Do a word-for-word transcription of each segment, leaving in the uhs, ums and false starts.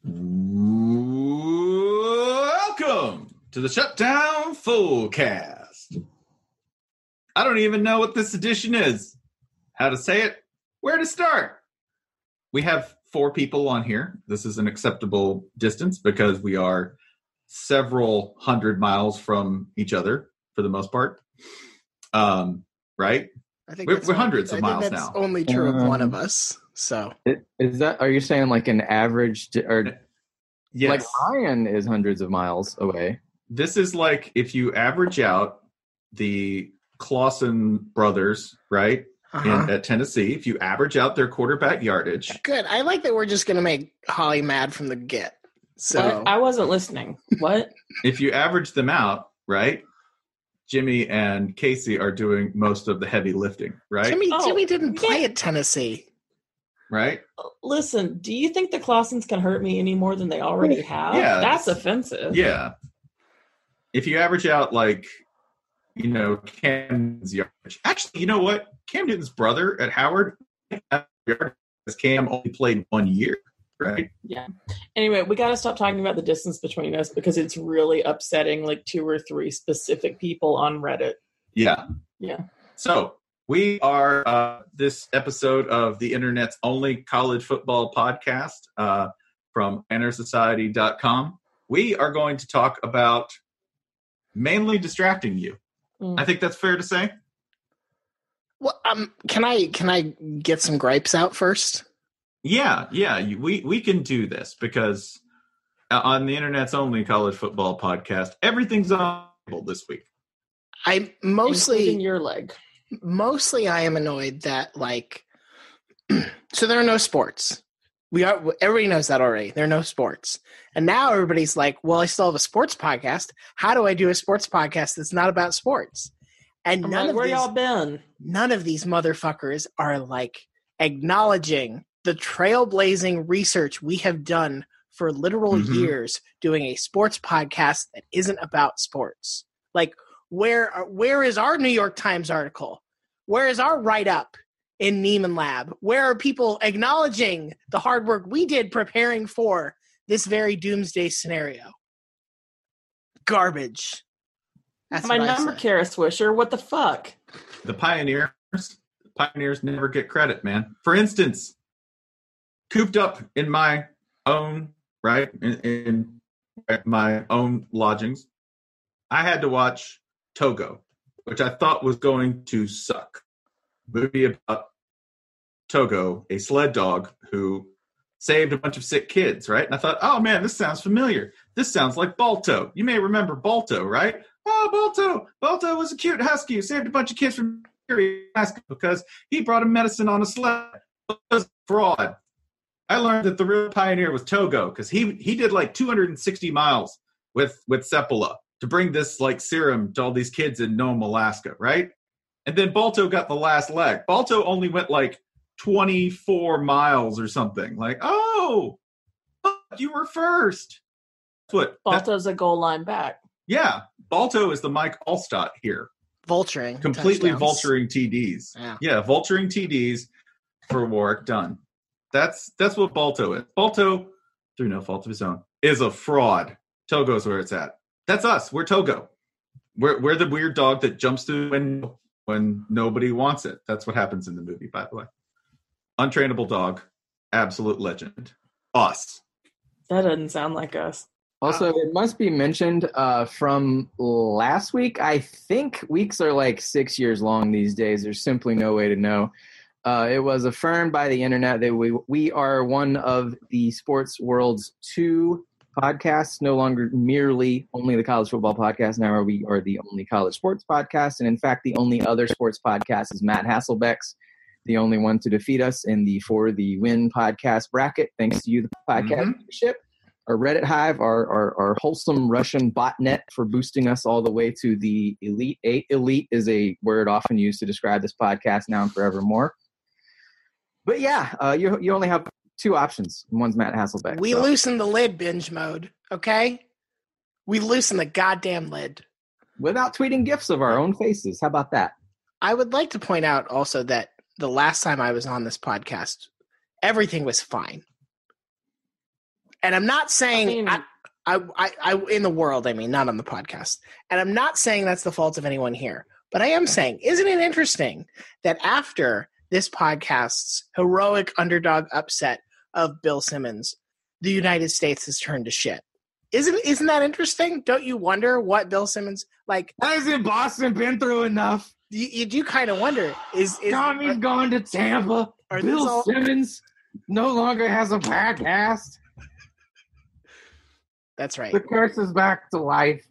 Welcome to the Shutdown Fullcast. I don't even know what this edition is, how to say it, where to start. We have four people on here. This is an acceptable distance because we are several hundred miles from each other for the most part. Um, right? I think we're, that's we're only, hundreds of I miles think that's now. only true of one of Um, us. So Is that? Are you saying like an average, di- or Yes. like Ryan is hundreds of miles away? This is like if you average out the Clausen brothers, right, uh-huh. in, at Tennessee, if you average out their quarterback yardage, Good. I like that we're just going to make Holly mad from the get. So What? I wasn't listening. What? if you average them out, right, Jimmy and Casey are doing most of the heavy lifting, right? Jimmy, Oh, Jimmy didn't play yeah. at Tennessee. Right? Listen, do you think the Clausens can hurt me any more than they already have? Yeah, That's it's- offensive. Yeah. If you average out, like, you know, Cam Newton's yardage. Actually, you know what? Cam Newton's brother at Howard, because Cam only played one year, right? Yeah. Anyway, we got to stop talking about the distance between us because it's really upsetting like two or three specific people on Reddit. Yeah. Yeah. So we are uh, this episode of the internet's only college football podcast uh, from banner society dot com. We are going to talk about mainly distracting you. Mm. I think that's fair to say. Well, um, can I can I get some gripes out first? Yeah, yeah, you- we, we can do this because uh, on the internet's only college football podcast, everything's on the table this week. I mostly Including your leg. mostly I am annoyed that like so there are no sports. We are everybody knows that already. There are no sports. And now everybody's like, well, I still have a sports podcast. How do I do a sports podcast that's not about sports? And I'm none like, of where these y'all been? none of these motherfuckers are like acknowledging the trailblazing research we have done for literal Mhm. years doing a sports podcast that isn't about sports. Like where are- where is our New York Times article? Where is our write-up in Neiman Lab? Where are people acknowledging the hard work we did preparing for this very doomsday scenario? Garbage. That's My what I number, say. Kara Swisher. What the fuck? The pioneers, pioneers never get credit, man. For instance, cooped up in my own, right, in, in my own lodgings, I had to watch Togo, which I thought was going to suck. Movie about Togo, a sled dog who saved a bunch of sick kids, right? And I thought, oh man, this sounds familiar. This sounds like Balto. You may remember Balto, right? Oh, Balto. Balto was a cute husky who saved a bunch of kids from Alaska because he brought him medicine on a sled. It was fraud. I learned that the real pioneer was Togo because he he did like two hundred sixty miles with with Sepola to bring this like serum to all these kids in Nome, Alaska, right? And then Balto got the last leg. Balto only went like twenty-four miles or something. Like, oh, you were first. That's what. that- Balto's a goal line back. yeah, Balto is the Mike Allstott here. Vulturing. Completely touchdowns. vulturing T Ds. Yeah. Yeah, vulturing T Ds for Warwick done. That's that's what Balto is. Balto, through no fault of his own, is a fraud. Togo's where it's at. That's us. We're Togo. We're we're the weird dog that jumps through the window when nobody wants it. That's what happens in the movie, by the way. Untrainable dog, absolute legend. Us. That doesn't sound like us. Also, it must be mentioned uh, from last week. I think weeks are like six years long these days. There's simply no way to know. Uh, it was affirmed by the internet that we we are one of the sports world's two podcasts, no longer merely only the college football podcast. Now we are the only college sports podcast. And in fact, the only other sports podcast is Matt Hasselbeck's, the only one to defeat us in the For the Win podcast bracket. Thanks to you, the podcast Mhm. leadership. Our Reddit Hive, our, our our wholesome Russian botnet for boosting us all the way to the Elite Eight. Elite is a word often used to describe this podcast now and forevermore. But yeah, uh, you you only have two options. One's Matt Hasselbeck. We so. loosen the lid binge mode, okay? We loosen the goddamn lid. Without tweeting gifs of our own faces. How about that? I would like to point out also that the last time I was on this podcast, everything was fine. And I'm not saying I mean- I, I, I, I, in the world, I mean, not on the podcast. And I'm not saying that's the fault of anyone here, but I am saying, isn't it interesting that after this podcast's heroic underdog upset of Bill Simmons, the United States has turned to shit? Isn't isn't that interesting? Don't you wonder what Bill Simmons like? Hasn't Boston been through enough? You, you do kind of wonder. Is is Tommy's gone to Tampa. are Bill these all- Simmons no longer has a podcast. That's right. The curse is back to life.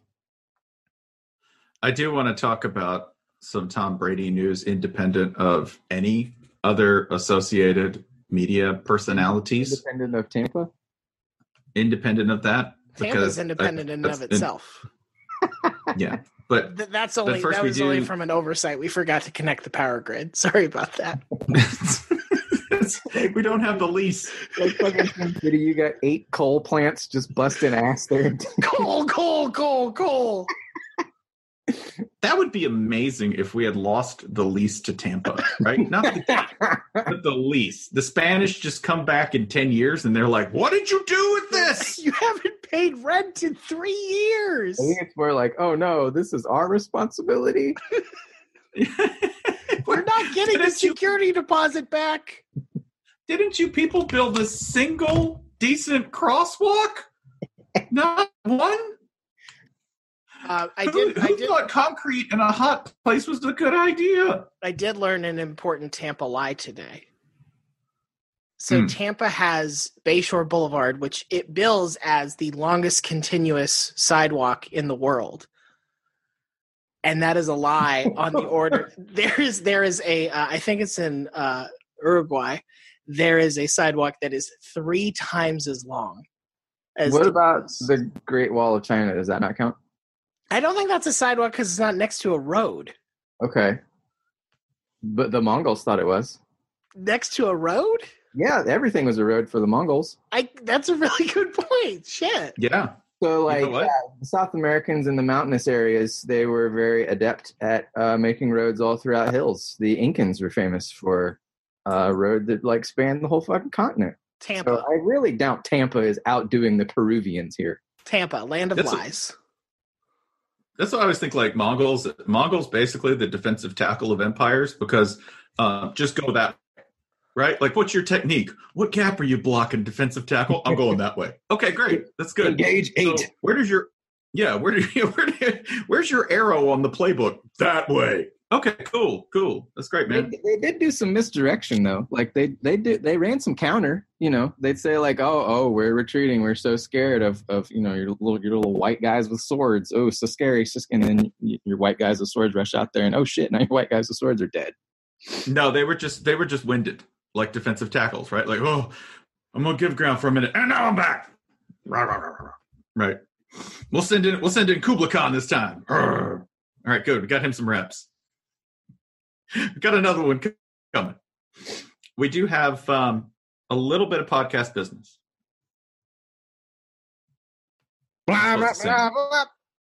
I do want to talk about some Tom Brady news independent of any other associated media personalities, Independent of Tampa. independent of that. Tampa's because independent I- in and of that's- itself. Yeah, but Th- That's only first that we was only do- from an oversight. We forgot to connect the power grid. Sorry about that. we don't have the lease. Like fucking Sin City, you got eight coal plants just busting ass there. Coal, coal, coal, coal. That would be amazing if we had lost the lease to Tampa, right? Not the, but the lease. The Spanish just come back in ten years and they're like, what did you do with this? You haven't paid rent in three years. I think it's more like, oh no, this is our responsibility. We're not getting the Didn't you- security deposit back. Didn't you people build a single decent crosswalk? Not one? Uh, I Who, did. I who did. thought concrete in a hot place was a good idea? I did learn an important Tampa lie today. So Hmm. Tampa has Bayshore Boulevard, which it bills as the longest continuous sidewalk in the world, and that is a lie on the order. There is there is a uh, I think it's in uh, Uruguay. There is a sidewalk that is three times as long. As What the- about the Great Wall of China? Does that not count? I don't think that's a sidewalk because it's not next to a road. Okay. But the Mongols thought it was. Next to a road? Yeah, everything was a road for the Mongols. I. That's a really good point. Shit. Yeah. So, like, know what? yeah, the South Americans in the mountainous areas, they were very adept at uh, making roads all throughout hills. The Incans were famous for a road that, like, spanned the whole fucking continent. Tampa. So I really doubt Tampa is outdoing the Peruvians here. Tampa, land of That's a- lies. That's what I always think. Like Mongols, Mongols basically the defensive tackle of empires because uh, just go that way, right? Like, what's your technique? What gap are you blocking? Defensive tackle. I'm going that way. Okay, great. That's good. Engage So where does your yeah? Where do you where do you, where's your arrow on the playbook? That way. Okay, cool, cool. That's great, They, man. they did do some misdirection though. Like they they did they ran some counter. You know, they'd say like, oh oh, we're retreating. We're so scared of of you know your little your little white guys with swords. Oh, so scary. So, and then y- your white guys with swords rush out there, and oh shit, now your white guys with swords are dead. No, they were just they were just winded like defensive tackles, right? Like, oh, I'm gonna give ground for a minute, and now I'm back. Rah, rah, rah, rah, rah. Right. We'll send in we'll send in Kubla Khan this time. Arrgh. All right, good. We got him some reps. We got another one coming. We do have um, a little bit of podcast business. Blah, What's the blah, saying? blah,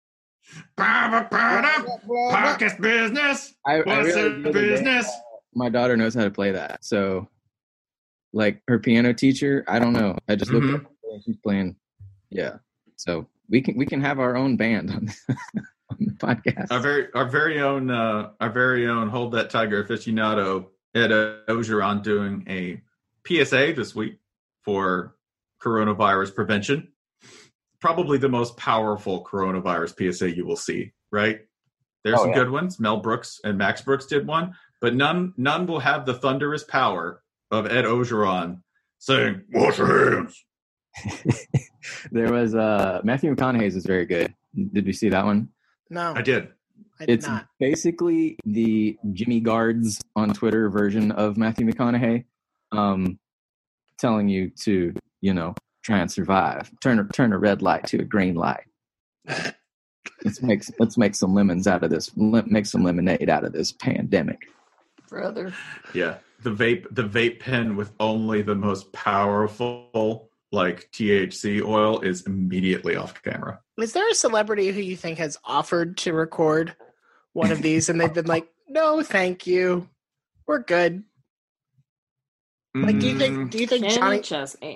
blah. Podcast business. I, I What's realized the the other day, business? uh, my daughter knows how to play that. So, like her piano teacher, I don't know. I just Mhm. looked up and she's playing. Yeah. So we can we can have our own band on the, on the podcast. Our very our very own uh, our very own Hold That Tiger aficionado Ed Ogeron doing a P S A this week for coronavirus prevention. Probably the most powerful coronavirus P S A you will see, right? There's Oh, some yeah. good ones. Mel Brooks and Max Brooks did one, but none none will have the thunderous power of Ed Ogeron saying, "Wash your hands." There was uh Matthew McConaughey's is very good. Did you see that one? No, I did. I did It's not. basically the Jimmy Guards on Twitter version of Matthew McConaughey, um, telling you to, you know, try and survive. Turn a turn a red light to a green light. let's make let's make some lemons out of this. Let, make some lemonade out of this pandemic. Brother. Yeah, the vape the vape pen with only the most powerful like T H C oil is immediately off camera. Is there a celebrity who you think has offered to record one of these and they've been like, no, thank you. We're good. Like, do you think, do you think Kenny Johnny, Chesney.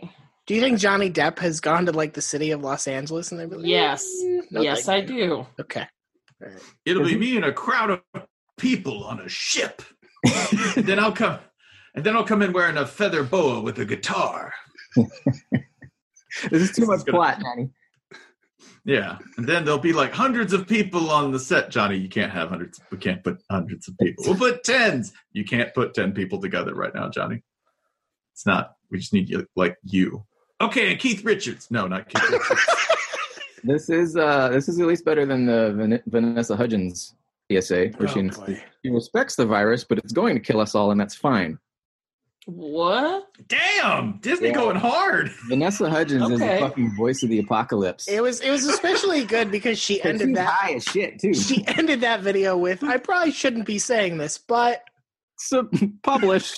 Do you think Johnny Depp has gone to like the city of Los Angeles and they'd be like, Yes. "Mm, no, yes, I thank you." do. Okay. All right. It'll be me and a crowd of people on a ship. and then I'll come, and then I'll come in wearing a feather boa with a guitar. This is too much gonna- plot, Johnny. Yeah, and then there'll be like hundreds of people on the set. Johnny, you can't have hundreds. We can't put hundreds of people. We'll put tens. You can't put ten people together right now, Johnny. It's not. We just need you, like you. Okay, Keith Richards. No, not Keith Richards. This is uh, this is at least better than the Van- Vanessa Hudgens P S A, where Oh, she, boy. she respects the virus, but it's going to kill us all, and that's fine. What? Damn, Disney Yeah. going hard. Vanessa Hudgens is the Okay. fucking voice of the apocalypse. It was it was especially good because she And ended she's that high as shit too. she ended that video with, I probably shouldn't be saying this, but So published.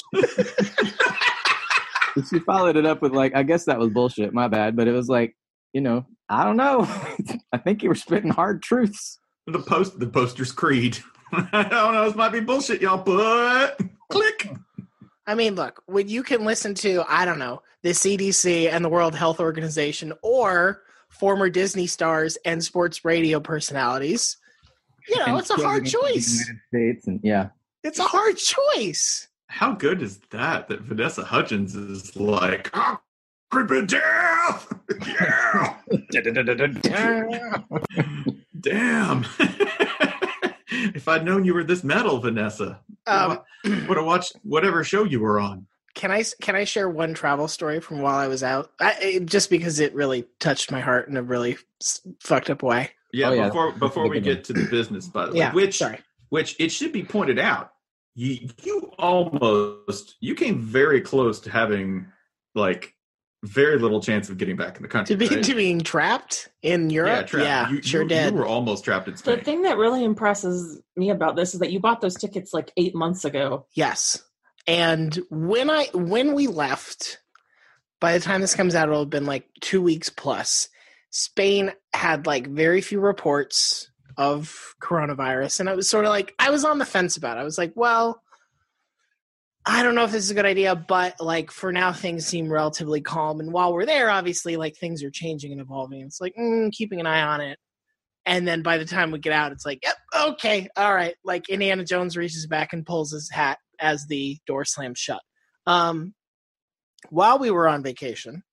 She followed it up with like, I guess that was bullshit. My bad, but it was like, you know, I don't know. I think you were spitting hard truths. The post, the poster's creed. I don't know. This might be bullshit, y'all. But click. I mean, look, when you can listen to, I don't know, the C D C and the World Health Organization or former Disney stars and sports radio personalities, you know, And it's a hard president of the choice. United States, and yeah. It's a hard choice. How good is that? That Vanessa Hudgens is like, oh, creeping death. Yeah. Damn. If I'd known you were this metal, Vanessa, Um, would have watched whatever show you were on. Can I can I share one travel story from while I was out? I, it, just because it really touched my heart in a really s- fucked up way. Yeah, Oh, yeah. before before we Good one. get to the business, by the way, Yeah, which sorry. which it should be pointed out, you you almost you came very close to having like very little chance of getting back in the country. To be right? to being trapped in yeah, Europe, trapped. yeah, you, sure you, did. You were almost trapped in The Spain. thing that really impresses me about this is that you bought those tickets like eight months ago. Yes. And when I when we left, by the time this comes out, it'll have been like two weeks plus. Spain had like very few reports of coronavirus, and I was sort of like I was on the fence about it. I was like, well, I don't know if this is a good idea, but like for now things seem relatively calm. And while we're there, obviously like things are changing and evolving. It's like mm, keeping an eye on it. And then by the time we get out, it's like, yep, okay, all right. Like Indiana Jones reaches back and pulls his hat as the door slams shut. Um, while we were on vacation,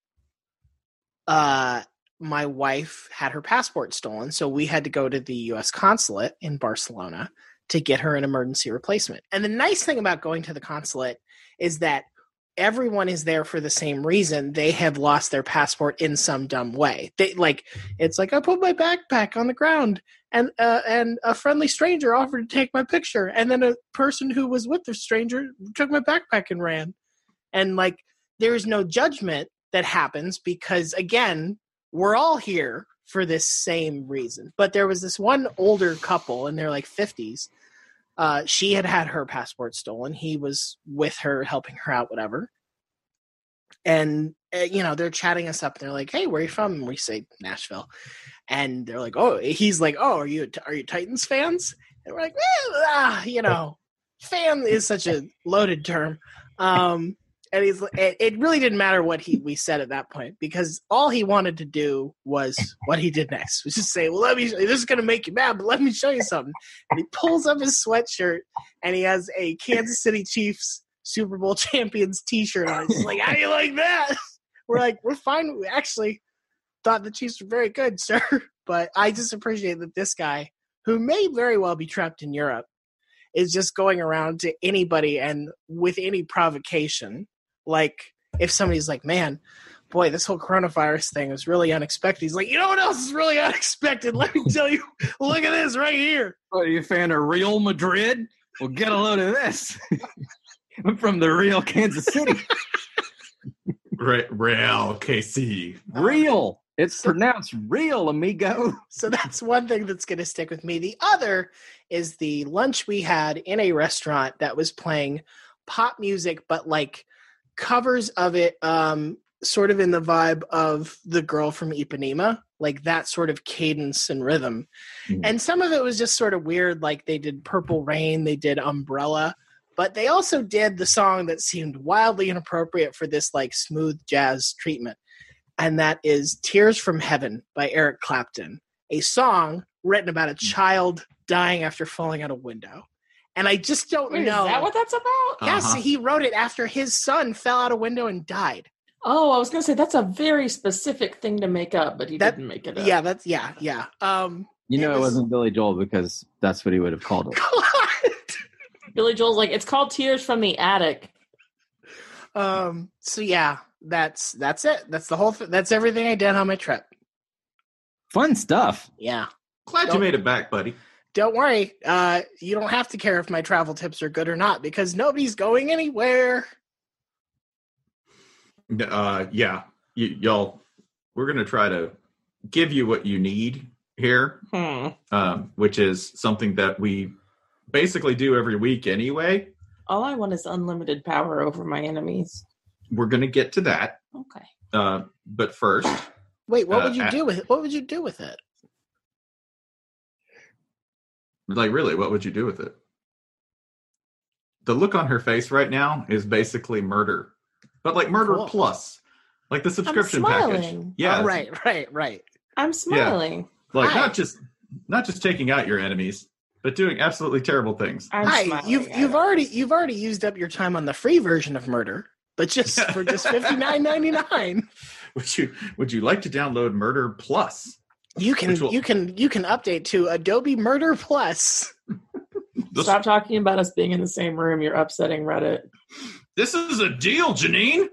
uh, my wife had her passport stolen, so we had to go to the U S consulate in Barcelona to get her an emergency replacement. And the nice thing about going to the consulate is that everyone is there for the same reason. They have lost their passport in some dumb way. They like it's like I put my backpack on the ground and uh, and a friendly stranger offered to take my picture, and then a person who was with the stranger took my backpack and ran. And like there is no judgment that happens because again, we're all here for this same reason. But there was this one older couple in their like fifties. Uh, she had had her passport stolen. He was with her, helping her out, whatever. And, uh, you know, they're chatting us up. They're like, hey, where are you from? And we say Nashville. And they're like, oh, he's like, oh, are you are you Titans fans? And we're like, eh, ah, you know, fan is such a loaded term. Um, and he's it, it really didn't matter what he we said at that point because all he wanted to do was what he did next, was just say, well, let me, this is going to make you mad, but let me show you something. And he pulls up his sweatshirt and he has a Kansas City Chiefs Super Bowl champions t-shirt on. He's like, how do you like that? We're like, we're fine. We actually thought the Chiefs were very good, sir. But I just appreciate that this guy, who may very well be trapped in Europe, is just going around to anybody and with any provocation. Like, if somebody's like, man, boy, this whole coronavirus thing is really unexpected. He's like, you know what else is really unexpected? Let me tell you, look at this right here. What, are you a fan of Real Madrid? Well, get a load of this. I'm from the real Kansas City. Re- Real K C. Real. It's pronounced real, amigo. So that's one thing that's going to stick with me. The other is the lunch we had in a restaurant that was playing pop music, but like covers of it, um, sort of in the vibe of the girl from Ipanema, like that sort of cadence and rhythm. Mm. And some of it was just sort of weird. Like they did Purple Rain, they did Umbrella, but they also did the song that seemed wildly inappropriate for this like smooth jazz treatment. and that is Tears from Heaven by Eric Clapton, a song written about a child dying after falling out a window. And I just don't Wait, know. Is that what that's about? Yes, Uh-huh. he wrote it after his son fell out a window and died. Oh, I was going to say that's a very specific thing to make up, but he That- didn't make it up. Yeah, that's yeah, yeah. Um, You know, It it, was- wasn't Billy Joel because that's what he would have called it. Billy Joel's like, it's called Tears from the Attic. um. So yeah, that's that's it. That's the whole. Th- that's everything I did on my trip. Fun stuff. Yeah. Glad you Don't- made it back, buddy. Don't worry. Uh, you don't have to care if my travel tips are good or not because nobody's going anywhere. Uh, yeah, y- y'all, we're gonna try to give you what you need here, Hmm. um, which is something that we basically do every week anyway. All I want is unlimited power over my enemies. We're gonna get to that, Okay. uh, but first, Wait, what Uh, would you I- do with it? What would you do with it? like, really, what would you do with it? The look on her face right now is basically murder, but like murder Cool. plus, like the subscription package. smiling. Yeah, Oh, right, right, right. I'm smiling. like Hi. not just not just taking out your enemies, but doing absolutely terrible things. I'm Hi, smiling. you've at you've it. already you've already used up your time on the free version of Murder, but just for just fifty nine ninety nine. Would you would you like to download Murder Plus? You can Which will- you can you can update to Adobe Murder Plus. This, Stop talking about us being in the same room. You're upsetting Reddit. this is a deal, Janine.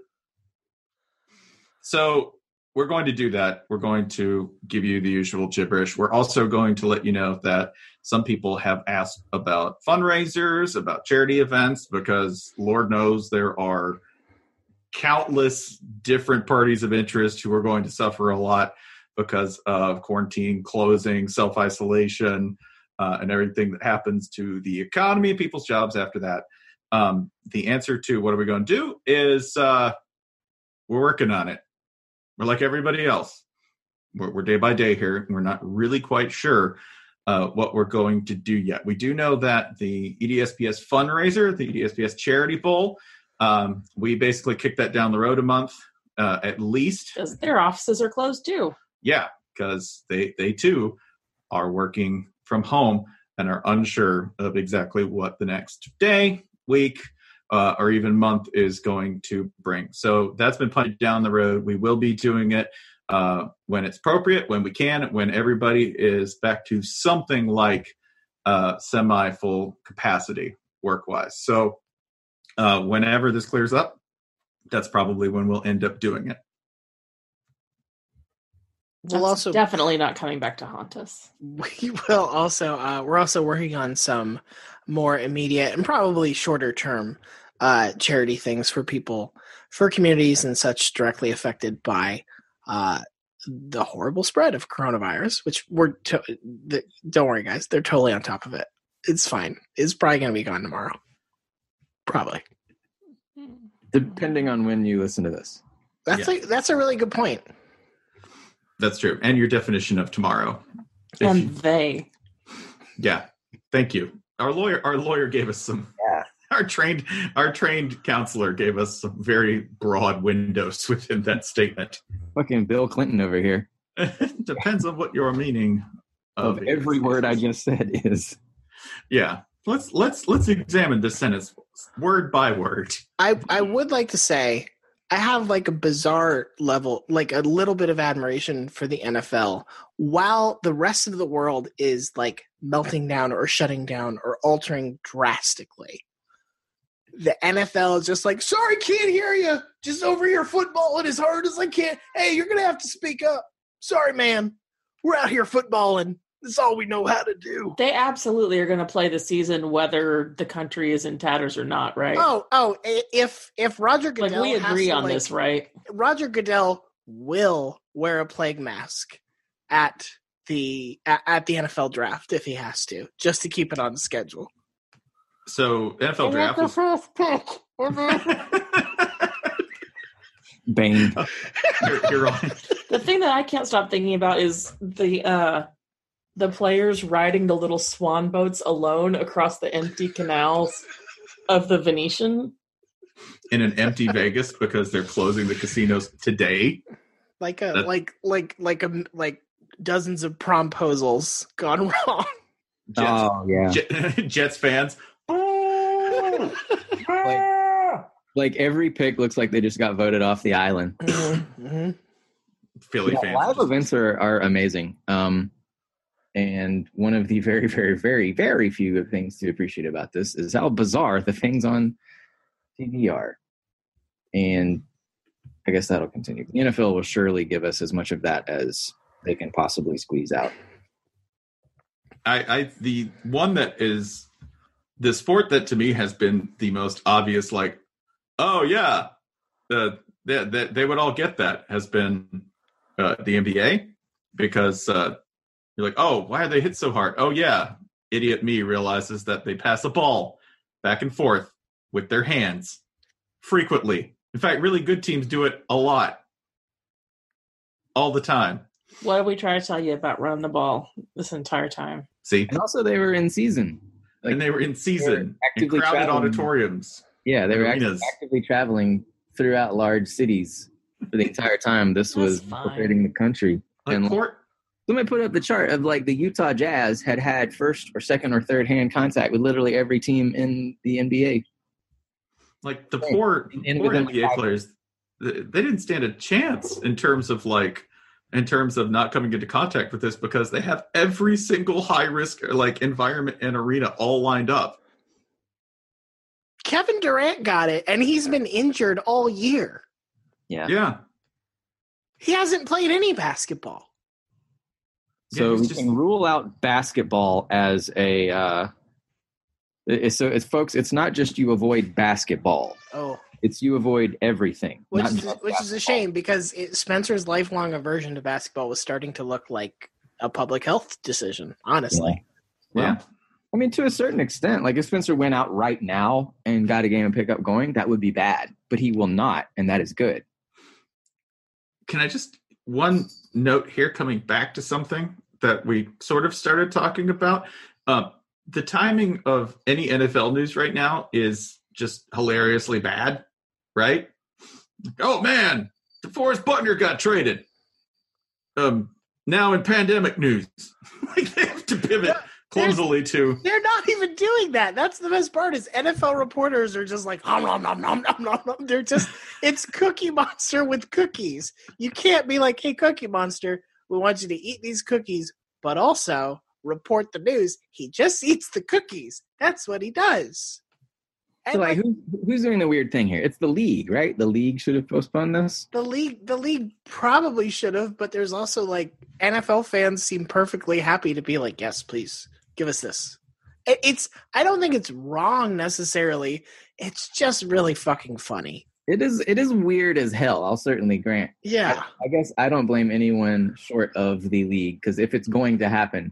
So we're going to do that. We're going to give you the usual gibberish. We're also going to let you know that some people have asked about fundraisers, about charity events, because Lord knows there are countless different parties of interest who are going to suffer a lot because of quarantine, closing, self-isolation, uh, and everything that happens to the economy, people's jobs after that. Um, the answer to what are we going to do is uh, we're working on it. We're like everybody else. We're, we're day by day here. We're not really quite sure uh, what we're going to do yet. We do know that the E D S P S fundraiser, the E D S P S Charity Bowl, um, we basically kicked that down the road a month uh, at least. Because their offices are closed too. Yeah, because they, they too are working from home and are unsure of exactly what the next day, week, uh, or even month is going to bring. So that's been punted down the road. We will be doing it uh, when it's appropriate, when we can, when everybody is back to something like uh, semi-full capacity work-wise. So uh, whenever this clears up, that's probably when we'll end up doing it. We'll That's also definitely not coming back to haunt us. we will also uh, we're also working on some more immediate and probably shorter term uh, charity things for people, for communities and such directly affected by uh, the horrible spread of coronavirus. Which we're to- the, don't worry, guys, they're totally on top of it. It's fine. It's probably going to be gone tomorrow. Probably. Depending on when you listen to this. That's Yeah. a, that's a really good point. That's true. And your definition of tomorrow. If And you- they. Yeah, thank you. Our lawyer, our lawyer gave us some. Yeah. Our trained, our trained counselor gave us some very broad windows within that statement. Fucking Bill Clinton over here. Depends on what your meaning Of of every is. word I just said is. Yeah, let's let's let's examine this sentence word by word. I I would like to say I have like a bizarre level, like a little bit of admiration for the N F L, while the rest of the world is like melting down or shutting down or altering drastically. The N F L is just like, sorry, can't hear you. Just over here footballing as hard as I can. Hey, you're gonna have to speak up. Sorry, man. We're out here footballing. That's all we know how to do. They absolutely are going to play the season whether the country is in tatters or not, right? Oh, oh, i- if if Roger like Goodell we has agree to, on like, this, right? Roger Goodell will wear a plague mask at the at, at the N F L draft if he has to, just to keep it on the schedule. So N F L draft was. first pick. Bane. you're, you're on. The thing that I can't stop thinking about is the uh, the players riding the little swan boats alone across the empty canals of the Venetian. In an empty Vegas because they're closing the casinos today. Like a That- like like like a like dozens of promposals gone wrong. Jets, Oh yeah. Jet- Jets fans. Like, like every pick looks like they just got voted off the island. Mhm. Philly Yeah, fans. live just- events are, are amazing. Um, and one of the very, very, very, very few things to appreciate about this is how bizarre the things on T V are. And I guess that'll continue. The N F L will surely give us as much of that as they can possibly squeeze out. I, I the one that is the sport that to me has been the most obvious, like, oh yeah, the they, they, they would all get that, has been uh, the N B A, because uh, you're like, oh, why are they hit so hard? Oh yeah, idiot me realizes that they pass a ball back and forth with their hands frequently. In fact, really good teams do it a lot, all the time. What did we try to tell you about running the ball this entire time? See, And also, they were in season. Like, and they were in season, in actively crowded traveling. auditoriums. yeah, they were act- arenas. actively traveling throughout large cities for the entire time. This That's was fine. infiltrating the country. Like And court. somebody put up the chart of like the Utah Jazz had had first or second or third hand contact with literally every team in the N B A. Like the poor, And poor within N B A five- players, th- they didn't stand a chance in terms of like, in terms of not coming into contact with this, because they have every single high risk like environment and arena all lined up. Kevin Durant got it, and he's been injured all year. Yeah. Yeah. He hasn't played any basketball. So Yeah, it's we just- can rule out basketball as a. Uh, it- so it's folks. It's not just you avoid basketball. Oh, It's you avoid everything. which not is just which is a basketball. shame because it, Spencer's lifelong aversion to basketball was starting to look like a public health decision. Honestly, Well, Yeah. I mean, to a certain extent, like if Spencer went out right now and got a game and pickup going, that would be bad. But he will not, and that is good. Can I just one note here, coming back to something that we sort of started talking about? Uh, the timing of any N F L news right now is just hilariously bad, right? Oh man, DeForest Buckner got traded. Um, now in pandemic news, like they have to pivot clumsily to. they're not even doing that. That's the best part. Is N F L reporters are just like nom nom nom nom nom nom nom. They're just it's Cookie Monster with cookies. You can't be like, hey, Cookie Monster, we want you to eat these cookies, but also report the news. He just eats the cookies. That's what he does. And So, like, like, who's, who's doing the weird thing here? It's the league, right? The league should have postponed this. the league, the league probably should have, but there's also like N F L fans seem perfectly happy to be like, yes, please give us this. It, it's I don't think it's wrong necessarily. It's just really fucking funny. It is. It is weird as hell. I'll certainly grant. Yeah. I guess I don't blame anyone short of the league because if it's going to happen,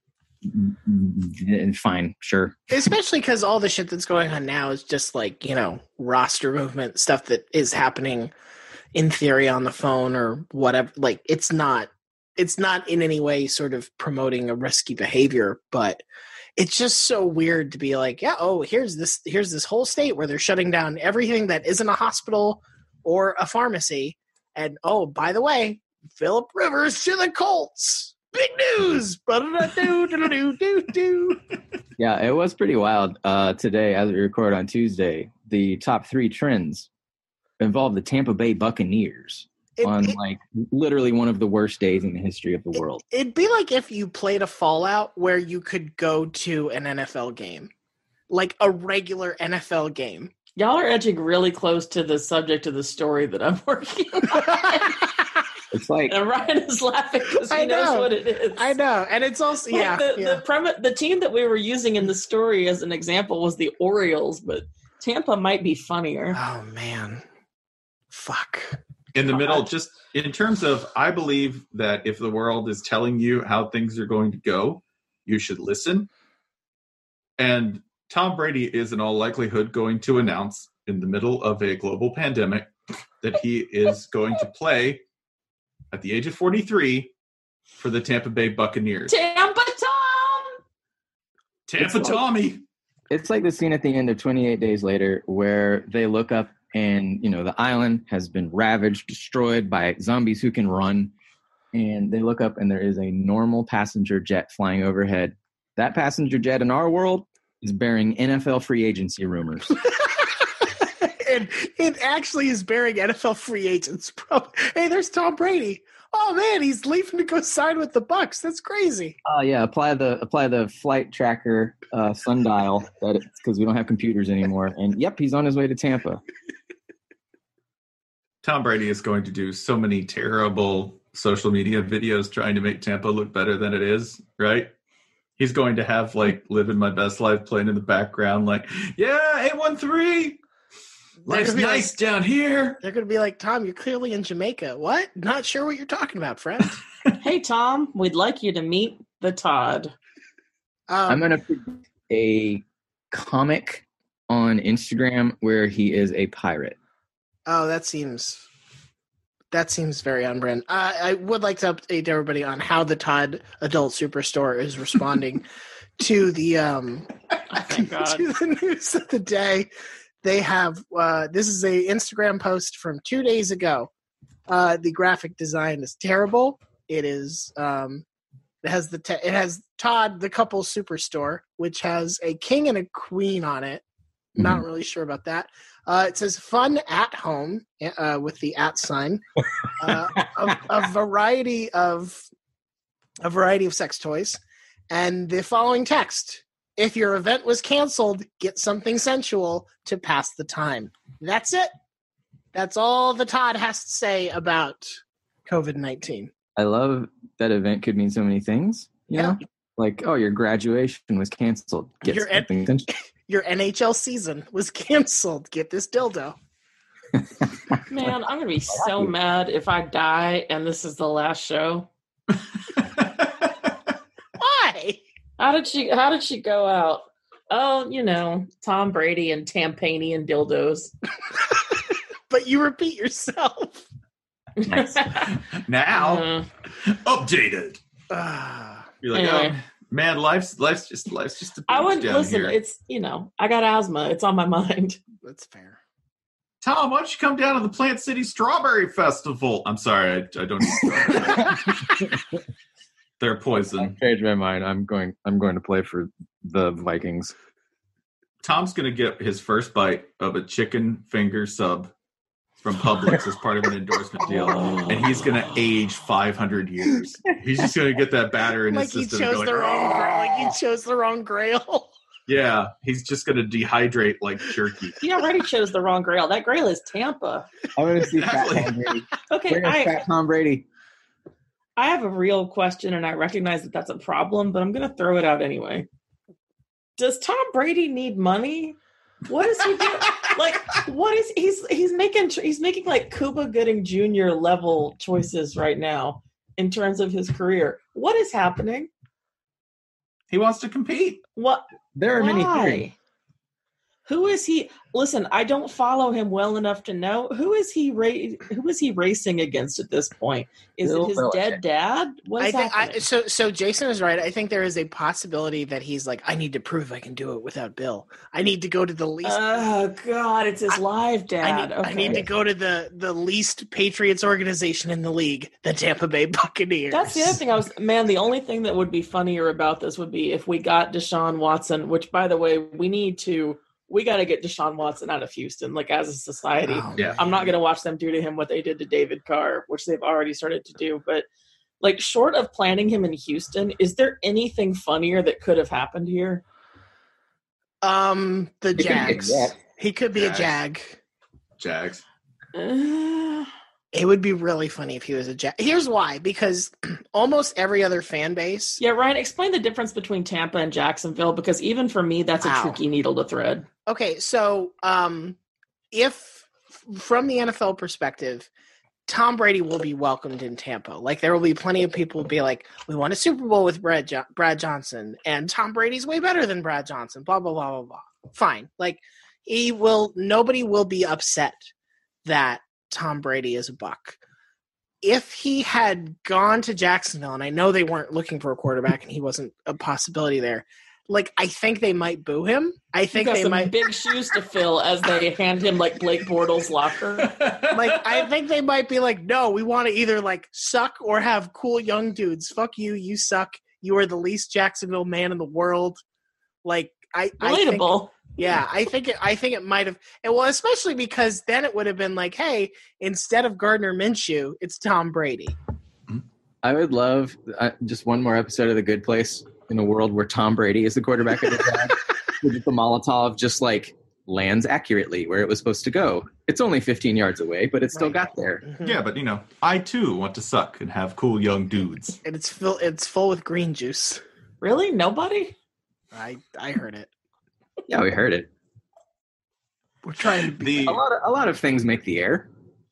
and fine, sure. Especially because all the shit that's going on now is just like, you know, roster movement stuff that is happening in theory on the phone or whatever. Like, it's not, it's not in any way sort of promoting a risky behavior, but it's just so weird to be like, yeah, oh, here's this, here's this whole state where they're shutting down everything that isn't a hospital or a pharmacy. And oh, by the way, Philip Rivers to the Colts. Big news! Ba-da-da-do-do-do-do-do. Yeah, it was pretty wild. Uh, today, as we record on Tuesday, the top three trends involve the Tampa Bay Buccaneers It- on it- like literally one of the worst days in the history of the world. It'd be like if you played a Fallout where you could go to an N F L game, like a regular N F L game. Y'all are edging really close to the subject of the story that I'm working on. It's like And Ryan is laughing because he I knows know. what it is. I know, and it's also Like yeah, the, yeah. the, premise, the team that we were using in the story as an example was the Orioles, but Tampa might be funnier. Oh man, fuck. In the middle, just in terms of, I believe that if the world is telling you how things are going to go, you should listen. And Tom Brady is in all likelihood going to announce in the middle of a global pandemic that he is going to play at the age of forty-three for the Tampa Bay Buccaneers. Tampa Tom! Tampa It's like- Tommy. it's like the scene at the end of twenty-eight Days Later where they look up and you know the island has been ravaged, destroyed by zombies who can run. And they look up, and there is a normal passenger jet flying overhead. That passenger jet in our world is bearing N F L free agency rumors. and it actually is bearing N F L free agents. Hey, there's Tom Brady. Oh man, he's leaving to go sign with the Bucks. That's crazy. Oh uh, yeah, apply the apply the flight tracker uh, sundial that it's because we don't have computers anymore. And yep, he's on his way to Tampa. Tom Brady is going to do so many terrible social media videos trying to make Tampa look better than it is, right? He's going to have like "Living My Best Life" playing in the background, like, yeah, eight one three. Life's nice like, down here. They're going to be like, Tom, you're clearly in Jamaica. What? Not sure what you're talking about, friend. Hey, Tom, we'd like you to meet the Todd. Um, I'm going to put a comic on Instagram where he is a pirate. Oh, that seems that seems very on brand. Uh, I would like to update everybody on how the Todd Adult Superstore is responding to the um oh, thank God. to the news of the day. They have uh, this is a Instagram post from two days ago. Uh, the graphic design is terrible. It is um, it has the te- it has Todd the couple superstore, which has a king and a queen on it. Mm-hmm. Not really sure about that. Uh, it says "fun at home" uh, with the at sign. Uh, a, a variety of a variety of sex toys, and the following text: "If your event was canceled, get something sensual to pass the time." That's it. That's all the Todd has to say about COVID nineteen. I love that event could mean so many things. You Yeah. know? Like, oh, your graduation was canceled. Get Your something N- sensual. Your N H L season was canceled. Get this dildo. Man, I'm going to be so mad if I die and this is the last show. Why? How did she How did she go out? Oh, you know, Tom Brady and Tampani and dildos. But you repeat yourself. Now, Uh, updated. Ah. You're like, Anyway. oh man, life's life's just life's just a I would beach down listen. here. It's you know, I got asthma. It's on my mind. That's fair. Tom, why don't you come down to the Plant City Strawberry Festival? I'm sorry, I, I don't. They're poison. I changed my mind. I'm going. I'm going to play for the Vikings. Tom's going to get his first bite of a chicken finger sub from Publix as part of an endorsement deal, and he's going to age five hundred years. He's just going to get that batter in Like his he system. chose and the go wrong. like, Like he chose the wrong grail. yeah, he's just going to dehydrate like jerky. He already chose the wrong grail. That grail is Tampa. I'm going to see Exactly. Fat Tom Brady. Okay, Bring us I Fat Tom Brady. I have a real question, and I recognize that that's a problem, but I'm going to throw it out anyway. Does Tom Brady need money? What is he doing? Like, what is he's he's making? He's making like Cuba Gooding Junior level choices right now in terms of his career. What is happening? He wants to compete. What? There are many Why? theories. Who is he? Listen, I don't follow him well enough to know who is he. Ra- who is he racing against at this point? Is Bill it his Belichick. dead dad? What I is think I, happening? so. So Jason is right. I think there is a possibility that he's like, I need to prove I can do it without Bill. I need to go to the least. Oh God, it's his I- live I dad. need, okay. I need to go to the the least Patriots organization in the league, the Tampa Bay Buccaneers. That's the other thing. I was man. The only thing that would be funnier about this would be if we got Deshaun Watson. Which, by the way, we need to. We got to get Deshaun Watson out of Houston, like as a society. Oh, Yeah. man. I'm not going to watch them do to him what they did to David Carr, which they've already started to do. But like, short of planting him in Houston, is there anything funnier that could have happened here? Um, the He could be a Jags. Jet. He could be a Jags. Jag. Jags. Uh, It would be really funny if he was a Jag. Here's why: because almost every other fan base. yeah, Ryan, explain the difference between Tampa and Jacksonville, because even for me, that's Wow. a tricky needle to thread. Okay, so um, if from the N F L perspective, Tom Brady will be welcomed in Tampa. Like there will be plenty of people who be like, "We won a Super Bowl with Brad jo- Brad Johnson, and Tom Brady's way better than Brad Johnson." Blah blah blah blah blah. Fine, like he will. Nobody will be upset that Tom Brady is a Buck. If he had gone to Jacksonville, and I know they weren't looking for a quarterback, and he wasn't a possibility there. like I think they might boo him. I You think got they some might big shoes to fill as they hand him like Blake Bortles' locker. like I think they might be like, no, we want to either like suck or have cool young dudes. Fuck you, you suck. You are the least Jacksonville man in the world. Like I, I think, Relatable. yeah, I think it. I think it might have. And well, especially because then it would have been like, hey, instead of Gardner Minshew, it's Tom Brady. I would love uh, just one more episode of The Good Place in a world where Tom Brady is the quarterback of the team. With the Molotov just like lands accurately where it was supposed to go. It's only fifteen yards away, but it still Right. got there. Mhm. Yeah, but you know, I too want to suck and have cool young dudes. And it's full. It's full with green juice. Really? Nobody? I I heard it. Yeah, we heard it. We're trying to be. The A lot of a lot of things make the air.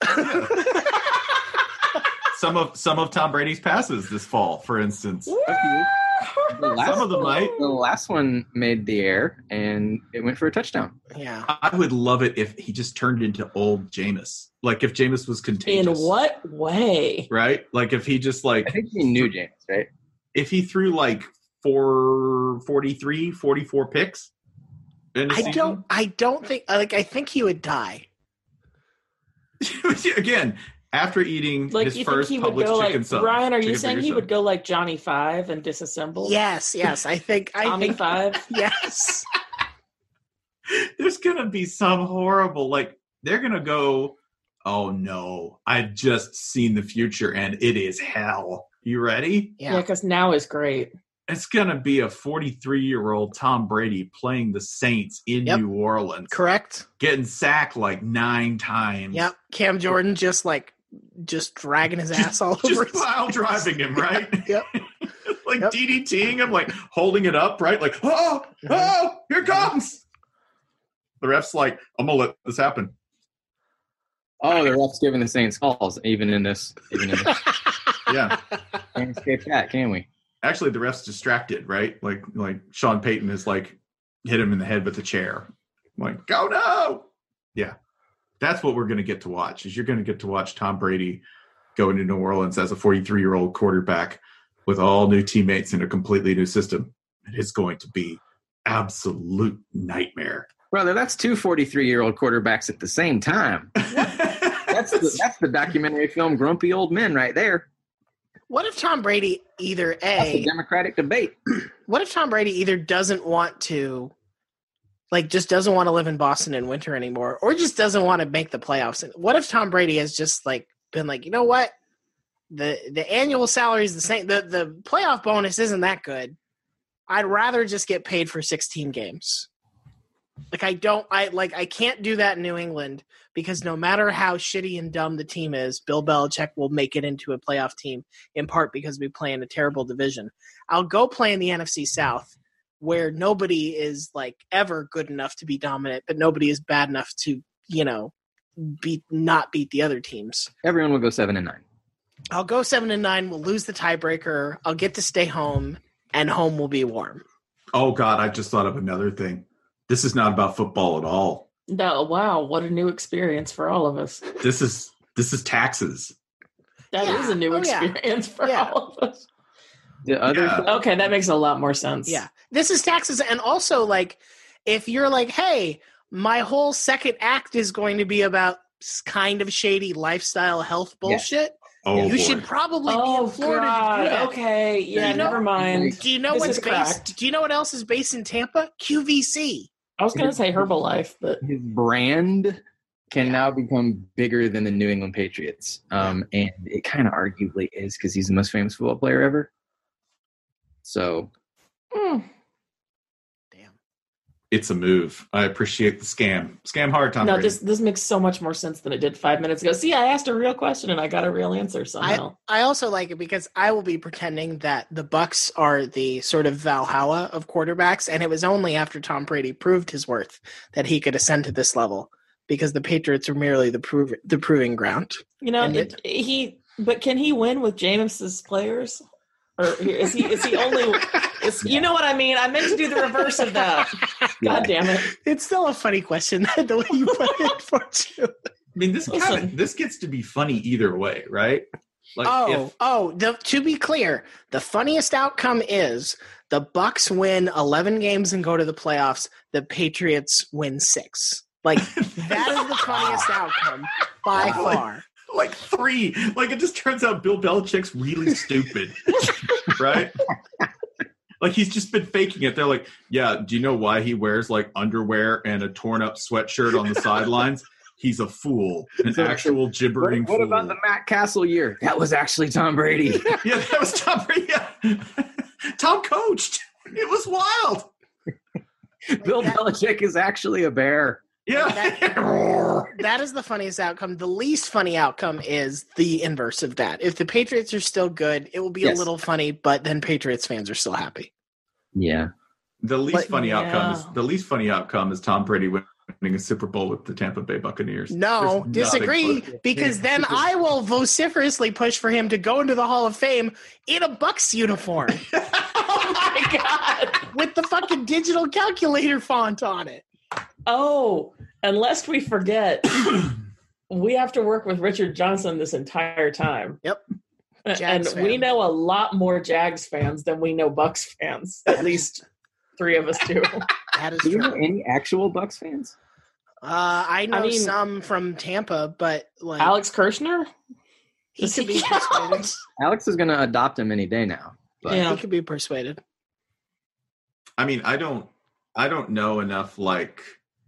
some of some of Tom Brady's passes this fall, for instance. The last, Some of them might. The last one made the air, and it went for a touchdown. Yeah. I would love it if he just turned into old Jameis. Like if Jameis was In contagious. what way? Right? Like if he just like I think he knew James, right? if he threw like four forty-three, forty-four picks in a I season. don't. I don't think. Like I think he would die. Again, after eating Like his you think first he would Publix go chicken like sub. Ryan? Are you chicken saying finger he sub. would go like Johnny Five and disassemble? Yes. Yes. I think. I Tommy think. Five. Yes. There's gonna be some horrible like they're gonna go, oh no, I've just seen the future and it is hell. You ready? Yeah, Yeah. because now is great. It's gonna be a forty-three year old Tom Brady playing the Saints in Yep. New Orleans, Correct. getting sacked like nine times. Yep. Cam Jordan just like just dragging his ass all over. Just his- pile driving him, right? Yep. like Yep. DDTing him, like holding it up, right? Like, oh, oh, here it comes. The ref's like, I'm gonna let this happen. Oh, the ref's giving the Saints calls, even in this. Even in this. Yeah. Can't escape that, can we? Actually, the ref's distracted, right? Like, like Sean Payton is like hit him in the head with a chair. Like, go no. Yeah, that's what we're gonna get to watch. Is you're gonna get to watch Tom Brady go into New Orleans as a forty-three year old quarterback with all new teammates in a completely new system. It is going to be absolute nightmare. Brother, that's two forty-three-year-old quarterbacks at the same time. That's the, that's the documentary film Grumpy Old Men right there. What if Tom Brady either That's a a Democratic debate. what if Tom Brady either doesn't want to like just doesn't want to live in Boston in winter anymore or just doesn't want to make the playoffs? And what if Tom Brady has just like been like, you know what? The the annual salary is the same. The the playoff bonus isn't that good. I'd rather just get paid for sixteen games. Like I don't I like I can't do that in New England because no matter how shitty and dumb the team is, Bill Belichick will make it into a playoff team in part because we play in a terrible division. I'll go play in the N F C South where nobody is like ever good enough to be dominant, but nobody is bad enough to, you know, beat not beat the other teams. Everyone will go seven and nine. I'll go seven and nine, we'll lose the tiebreaker, I'll get to stay home, and home will be warm. Oh God, I just thought of another thing. This is not about football at all. No, wow, what a new experience for all of us. This is this is taxes. That is Yeah. a new Oh, yeah. experience for Yeah. all of us. The other Yeah. Okay, that makes a lot more sense. Yeah. This is taxes. And also, like, if you're like, hey, my whole second act is going to be about s- kind of shady lifestyle health bullshit, Oh you boy. should probably be Oh in Florida God. to do that. Okay. Yeah. You know- Never mind. Do you know This what's is cracked. based? Do you know what else is based in Tampa? Q V C. I was gonna say Herbalife, but his brand can now become bigger than the New England Patriots. Um, and it kind of arguably is because he's the most famous football player ever. So mm, Damn. It's a move. I appreciate the scam. Scam hard, Tom no, Brady. this this makes so much more sense than it did five minutes ago. See, I asked a real question and I got a real answer somehow. I also like it because I will be pretending that the Bucks are the sort of Valhalla of quarterbacks, and it was only after Tom Brady proved his worth that he could ascend to this level. Because the Patriots are merely the prove the proving ground. you know, and it, he. But can he win with James's players? Or is he? Is he only? Is, you know what I mean? I meant to do the reverse of that. God damn it! It's still a funny question the way you put it for you. I mean, this Listen. kinda, this gets to be funny either way, right? Like, oh, if, oh, the, to be clear, the funniest outcome is the Bucks win eleven games and go to the playoffs. The Patriots win six. Like, that is the funniest outcome by far. Like three. Like, it just turns out Bill Belichick's really stupid. Right? Like, he's just been faking it. They're like, yeah, do you know why he wears, like, underwear and a torn-up sweatshirt on the sidelines? He's a fool. An So, actual gibbering What, what fool. about the Matt Castle year? That was actually Tom Brady. Yeah, that was Tom Brady. Yeah. Tom coached. It was wild. Bill that- Belichick is actually a bear. Yeah. That is the funniest outcome. The least funny outcome is the inverse of that. If the Patriots are still good, it will be Yes. a little funny, but then Patriots fans are still happy. Yeah. The least But- funny outcome is Yeah. the least funny outcome is Tom Brady winning a Super Bowl with the Tampa Bay Buccaneers. No, There's nothing disagree, close. because then I will vociferously push for him to go into the Hall of Fame in a Bucks uniform Oh my god. with the fucking digital calculator font on it. Oh, and lest we forget, we have to work with Richard Johnson this entire time. Yep. And Jags we fan. know a lot more Jags fans than we know Bucks fans. At least three of us do. That is Do you know true. any actual Bucks fans? Uh, I know I mean- some from Tampa, but like Alex Kirshner? he Does could he be count? persuaded. Alex is going to adopt him any day now. But Yeah. He could be persuaded. I mean, I don't I don't know enough like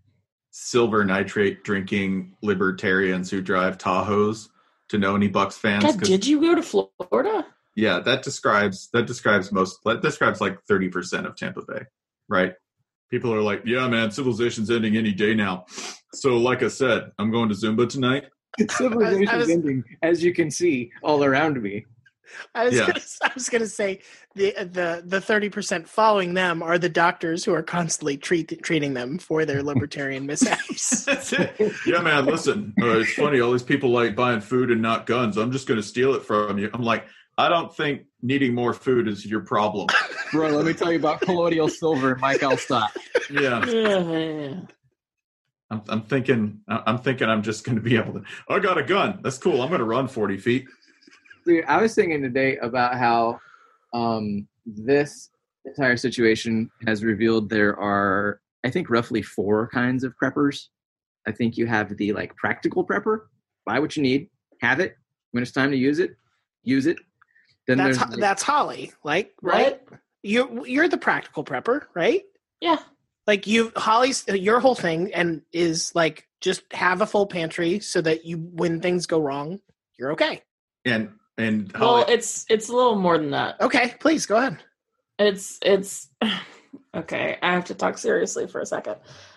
silver nitrate drinking libertarians who drive Tahoes to know any Bucks fans. God, 'cause- did you go to Florida? yeah, that describes that describes most that describes like thirty percent of Tampa Bay, right? People are like, yeah, man, civilization's ending any day now. So, like I said, I'm going to Zumba tonight. civilization's I was- ending, as you can see all around me. I was Yeah. gonna, I was gonna say the the the thirty percent following them are the doctors who are constantly treat, treating them for their libertarian mishaps. That's it. Yeah, man, listen, uh, it's funny. All these people like buying food and not guns. I'm just going to steal it from you. I'm like, I don't think needing more food is your problem. Bro, let me tell you about colloidal silver and Mike Elstop. Yeah. Yeah. I'm, I'm thinking, I'm thinking I'm just going to be able to, I got a gun. That's cool. I'm going to run forty feet. Dude, I was thinking today about how um, this entire situation has revealed there are, I think, roughly four kinds of preppers. I think you have the like practical prepper, buy what you need, have it when it's time to use it, use it. Then That's there's Ho- like, that's Holly, like right? What? You you're the practical prepper, right? Yeah. Like you, Holly's your whole thing, and is like just have a full pantry so that you, when things go wrong, you're okay. And, and Well, Holly, it's it's a little more than that. Okay, please go ahead. It's it's okay. I have to talk seriously for a second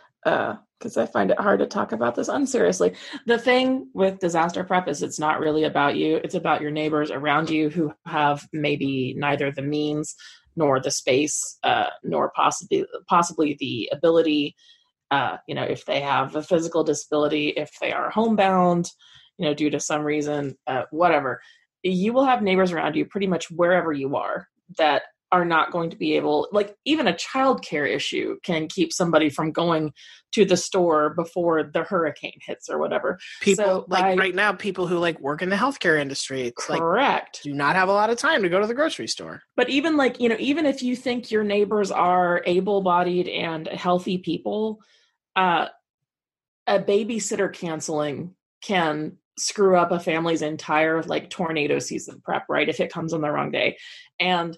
because I find it hard to talk about this unseriously. The thing with disaster prep is it's not really about you. It's about your neighbors around you who have maybe neither the means nor the space, uh, nor possibly possibly the ability. Uh, you know, if they have a physical disability, if they are homebound, you know, due to some reason, uh, whatever. You will have neighbors around you pretty much wherever you are that are not going to be able, like even a childcare issue can keep somebody from going to the store before the hurricane hits or whatever. People So like by- right now, people who like work in the healthcare industry, it's like Correct. do not have a lot of time to go to the grocery store. But even like, you know, even if you think your neighbors are able-bodied and healthy people, uh, a babysitter canceling can screw up a family's entire like tornado season prep, right? If it comes on the wrong day. And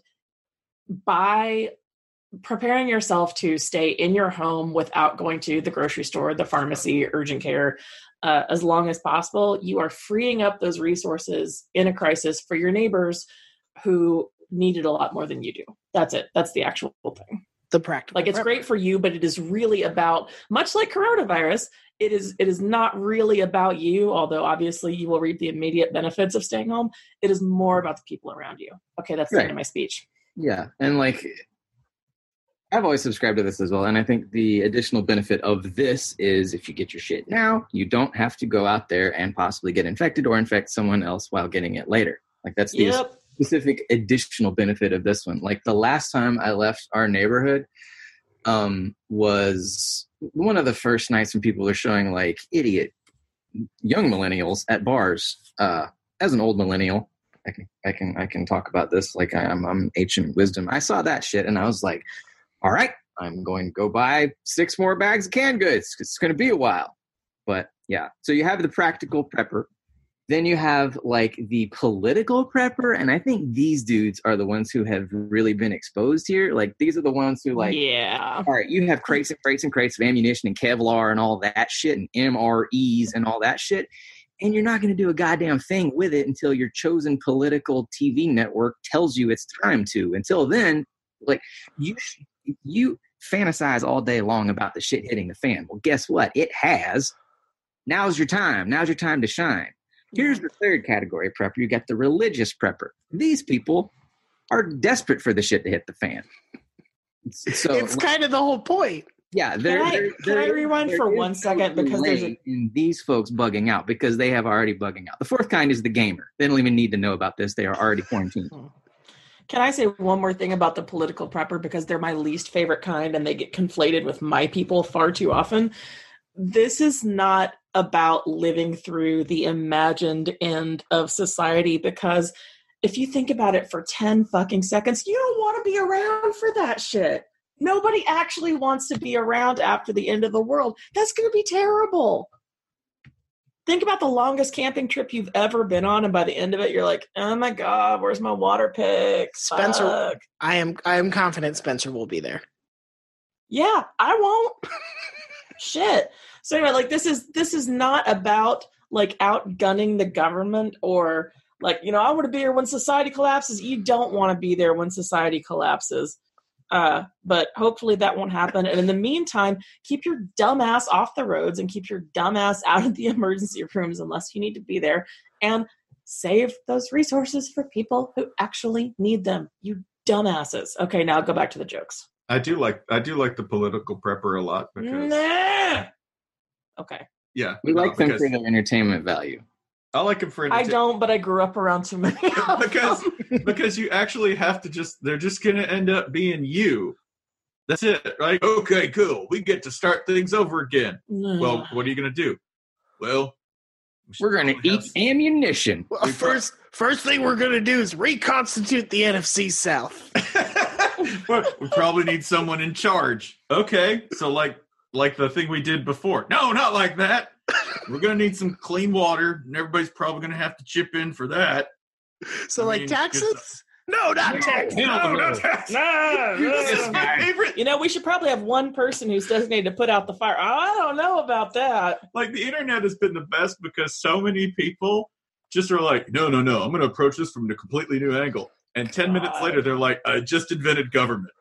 by preparing yourself to stay in your home without going to the grocery store, the pharmacy, urgent care, uh, as long as possible, you are freeing up those resources in a crisis for your neighbors who need it a lot more than you do. That's it. That's the actual thing. The practical, Like it's prepper. great for you, but it is really about, much like coronavirus, it is it is not really about you, although obviously you will reap the immediate benefits of staying home. It is more about the people around you. Okay, that's the Right. end of my speech. Yeah, and like I've always subscribed to this as well, and I think the additional benefit of this is if you get your shit now, you don't have to go out there and possibly get infected or infect someone else while getting it later. Like that's the Yep. specific additional benefit of this one. Like the last time I left our neighborhood um, was one of the first nights when people were showing like idiot young millennials at bars. Uh, as an old millennial, I can I can I can talk about this like I, I'm I'm ancient wisdom. I saw that shit and I was like, all right, I'm going to go buy six more bags of canned goods. It's going to be a while. But yeah, so you have the practical prepper. Then you have like the political prepper. And I think these dudes are the ones who have really been exposed here. Like these are the ones who like, yeah. All right, you have crates and crates and crates of ammunition and Kevlar and all that shit and M R Es and all that shit. And you're not going to do a goddamn thing with it until your chosen political T V network tells you it's time to. Until then, like you you fantasize all day long about the shit hitting the fan. Well, guess what? It has. Now's your time. Now's your time to shine. Here's the third category of prepper. You got the religious prepper. These people are desperate for the shit to hit the fan. So it's kind of the whole point. Yeah, Can there. I, there, can there I is- rewind there for is one second no because there's a delay in these folks bugging out because they have already bugging out. The fourth kind is the gamer. They don't even need to know about this. They are already quarantined. Can I say one more thing about the political prepper because they're my least favorite kind and they get conflated with my people far too often? This is not about living through the imagined end of society because if you think about it for ten fucking seconds, you don't want to be around for that shit. Nobody actually wants to be around after the end of the world. That's going to be terrible. Think about the longest camping trip you've ever been on, and by the end of it, you're like, "Oh my god, where's my water pick?" Spencer, Fuck. I am I am confident Spencer will be there. Yeah, I won't. Shit. So anyway, like this is this is not about like outgunning the government or like, you know, I want to be here when society collapses. You don't want to be there when society collapses. Uh, but hopefully that won't happen. And in the meantime, keep your dumb ass off the roads and keep your dumb ass out of the emergency rooms unless you need to be there, and save those resources for people who actually need them. You dumbasses. Okay, now go back to the jokes. I do like I do like the political prepper a lot because Nah. Okay. yeah, We no, like them because for their entertainment value. I like him for I entertain- don't, but I grew up around too many. of because them. because you actually have to just they're just gonna end up being you. That's it, right? Okay, cool. We get to start things over again. Well, what are you gonna do? Well, we should We're going to probably eat have- ammunition. Well, first first thing we're gonna do is reconstitute the N F C South. Well, we probably need someone in charge. Okay, so like like the thing we did before. No, not like that. We're gonna need some clean water, and everybody's probably gonna have to chip in for that. So I like mean, taxes? No, not taxes. No, not that. No, It's my favorite. You know, we should probably have one person who's designated to put out the fire. I don't know about that. Like the internet has been the best because so many people just are like, no, no, no, I'm going to approach this from a completely new angle. And ten God. minutes later, they're like, I just invented government.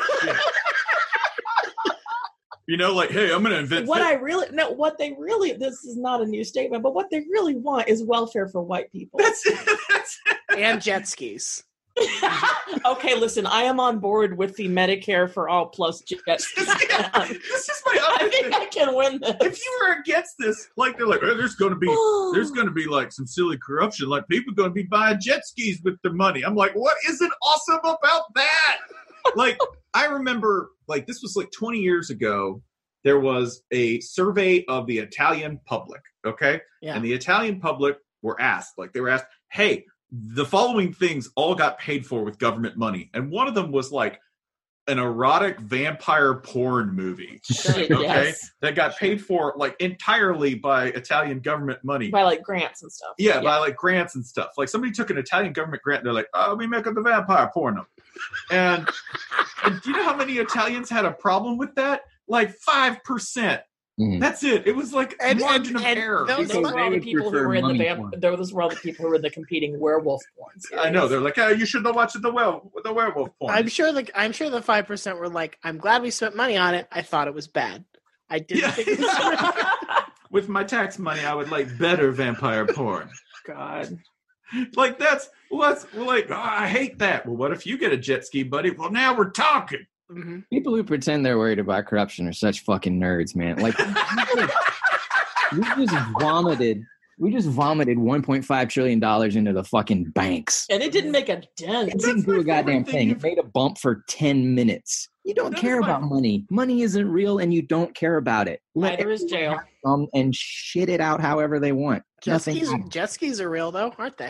You know, like, hey, I'm going to invent. What thi- I really no, what they really this is not a new statement, but what they really want is welfare for white people. That's it. That's it. And jet skis. Okay, listen, I am on board with the Medicare for all plus jet. This is my I other think thing. I can win this. If you were against this, like they're like, oh, there's going to be, there's going to be like some silly corruption. Like people going to be buying jet skis with their money. I'm like, what isn't awesome about that? Like I remember, like this was like twenty years ago. There was a survey of the Italian public. Okay, Yeah. and the Italian public were asked, like they were asked, hey, the following things all got paid for with government money, and one of them was like an erotic vampire porn movie. Shit, Okay, yes. that got paid for like entirely by Italian government money. By like grants and stuff. Yeah, by like grants and stuff. Like somebody took an Italian government grant and they're like, oh, we make up the vampire porno. And, and do you know how many Italians had a problem with that? Like five percent. Mhm. That's it. It was like And- margin and- of and error. those- Those were all the would people who prefer were in the money vamp. porn. Those were all the people who were in the competing werewolf porn. I know. series. They're like, oh, you should have watched the, well, the werewolf porn. I'm sure the I'm sure the five percent were like, I'm glad we spent money on it. I thought it was bad. I didn't Yeah. think it was With my tax money, I would like better vampire porn. God. Like that's what's like. Oh, I hate that. Well, what if you get a jet ski, buddy? Well, now we're talking. hmm People who pretend they're worried about corruption are such fucking nerds, man. Like we just vomited. We just vomited one point five trillion dollars into the fucking banks. And it didn't make a dent. It didn't That's do my a goddamn favorite thing thing. It you've- made a bump for ten minutes. You don't That's care my- about money. Money isn't real, and you don't care about it. Let Neither is jail. come and shit it out however they want. Jet Nothing. skis, jet skis are real though, aren't they?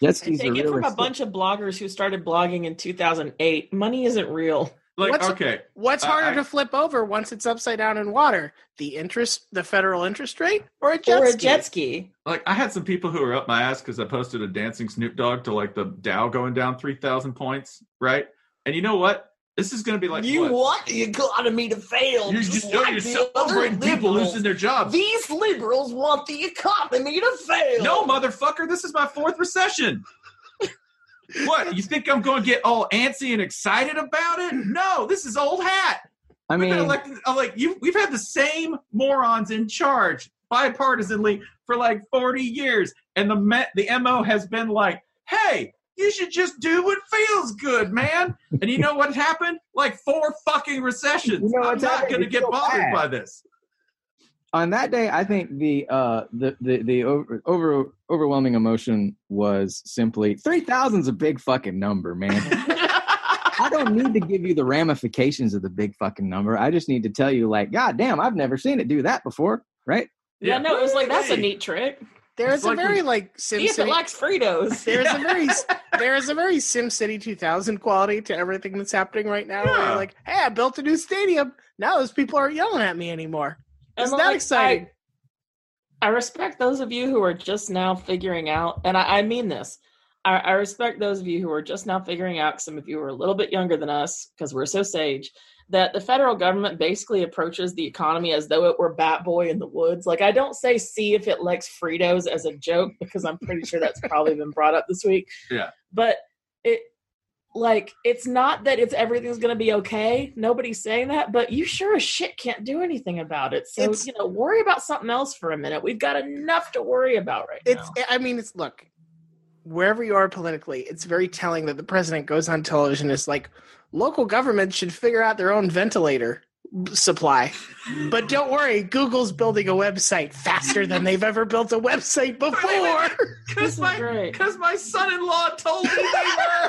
Jet I skis are take it from a realistic. bunch of bloggers who started blogging in two thousand eight. Money isn't real. Like, What's- okay, What's Uh, harder I- to flip over once it's upside down in water? The interest, the federal interest rate, or a jet Or a ski? jet ski. like I had some people who were up my ass because I posted a dancing Snoop Dogg to like the Dow going down three thousand points, right? And you know what? This is going to be like what? want the economy to fail. You just know you're celebrating people losing their jobs. These liberals want the economy to fail. No, motherfucker, this is my fourth recession. What? You think I'm going to get all antsy and excited about it? No, this is old hat. I We've been mean, elected, uh, like you, we've had the same morons in charge bipartisanly for like forty years, and the me- the M O has been like, "Hey, you should just do what feels good, man." And you know what happened? Like four fucking recessions. You know I'm what's not happening? going to It's get so bothered bad. by this. on that day, I think the uh, the the the over, over overwhelming emotion was simply three thousand is a big fucking number, man. I don't need to give you the ramifications of the big fucking number. I just need to tell you, like, God damn, I've never seen it do that before, right? Yeah, no, it was like, that's a Hey. neat trick. There's It's a like very when- like See if it SimCity. likes Fritos. There's Yeah. a very there is a very SimCity two thousand quality to everything that's happening right now. Where Yeah. you're like, hey, I built a new stadium. Now those people aren't yelling at me anymore. And, Isn't that like, exciting? I, I respect those of you who are just now figuring out, and I, I mean this. I, I respect those of you who are just now figuring out, some of you are a little bit younger than us, because we're so sage, that the federal government basically approaches the economy as though it were Bat Boy in the woods. Like, I don't say see if it likes Fritos as a joke, because I'm pretty sure that's probably been brought up this week. Yeah. But it, like, it's not that it's everything's going to be okay. Nobody's saying that, but you sure as shit can't do anything about it. So, It's- you know, worry about something else for a minute. We've got enough to worry about right It's now. I mean, it's look, wherever you are politically, it's very telling that the president goes on television and is like, local governments should figure out their own ventilator supply. But don't worry, Google's building a website faster than they've ever built a website before. This Because is my, great. 'cause my son-in-law told me they were.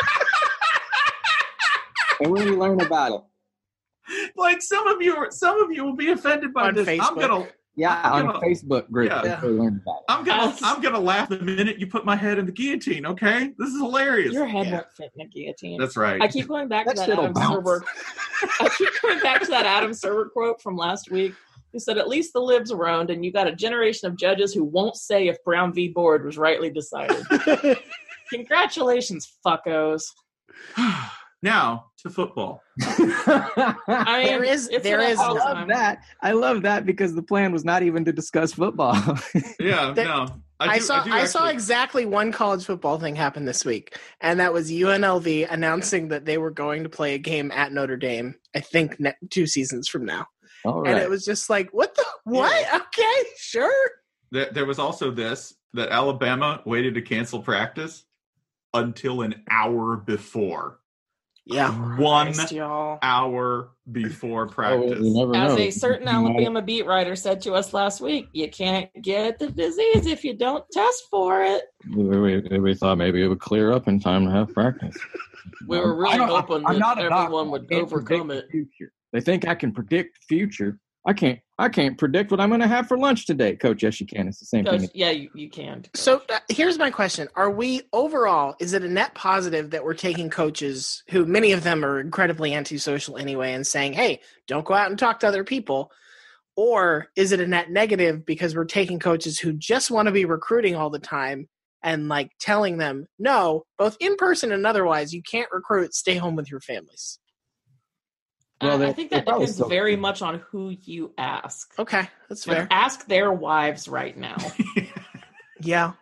And when you learn about it, Like some of you, are, some of you will be offended by On this. I'm Facebook. gonna, yeah, I'm on gonna- Facebook group, Yeah. that's where you learn about it. I'm gonna, Us. I'm gonna laugh the minute you put my head in the guillotine. Okay, this is hilarious. Your head Yeah. won't fit in a guillotine. That's right. I keep going back That to that shit'll Adam bounce. Server. I keep going back to that Adam Server quote from last week. He said, "At least the libs are owned, and you got a generation of judges who won't say if Brown v. Board was rightly decided." Congratulations, fuckos. Now to football. I mean, There is- it's there an is- I all love time. that. I love that because the plan was not even to discuss football. Yeah, There- no. I, do- saw do I, saw actually- exactly one college football thing happen this week, and that was U N L V announcing that they were going to play a game at Notre Dame. I think ne- two seasons from now, All and right. it was just like, what the what? Okay, sure. There, there was also this that Alabama waited to cancel practice until an hour before. Yeah, One Christ, y'all. hour before Oh, practice. you never As know. a certain Alabama beat writer said to us last week, you can't get the disease if you don't test for it. We, we, we thought maybe it would clear up in time to have practice. We were really I don't- hoping I'm that not a doctor. everyone would I can't overcome predict it. the future. They think I can predict the future. I can't. I can't predict what I'm going to have for lunch today, Coach. Yes, you can. It's the same Coach, thing. yeah, you, you can. So uh, here's my question: Are we overall? Is it a net positive that we're taking coaches who many of them are incredibly antisocial anyway, and saying, "Hey, don't go out and talk to other people," or is it a net negative because we're taking coaches who just want to be recruiting all the time and like telling them, "No, both in person and otherwise, you can't recruit. Stay home with your families." Well, Uh, they- I think they that probably depends still- very much on who you ask. Okay, that's Like, fair. ask their wives right now. Yeah,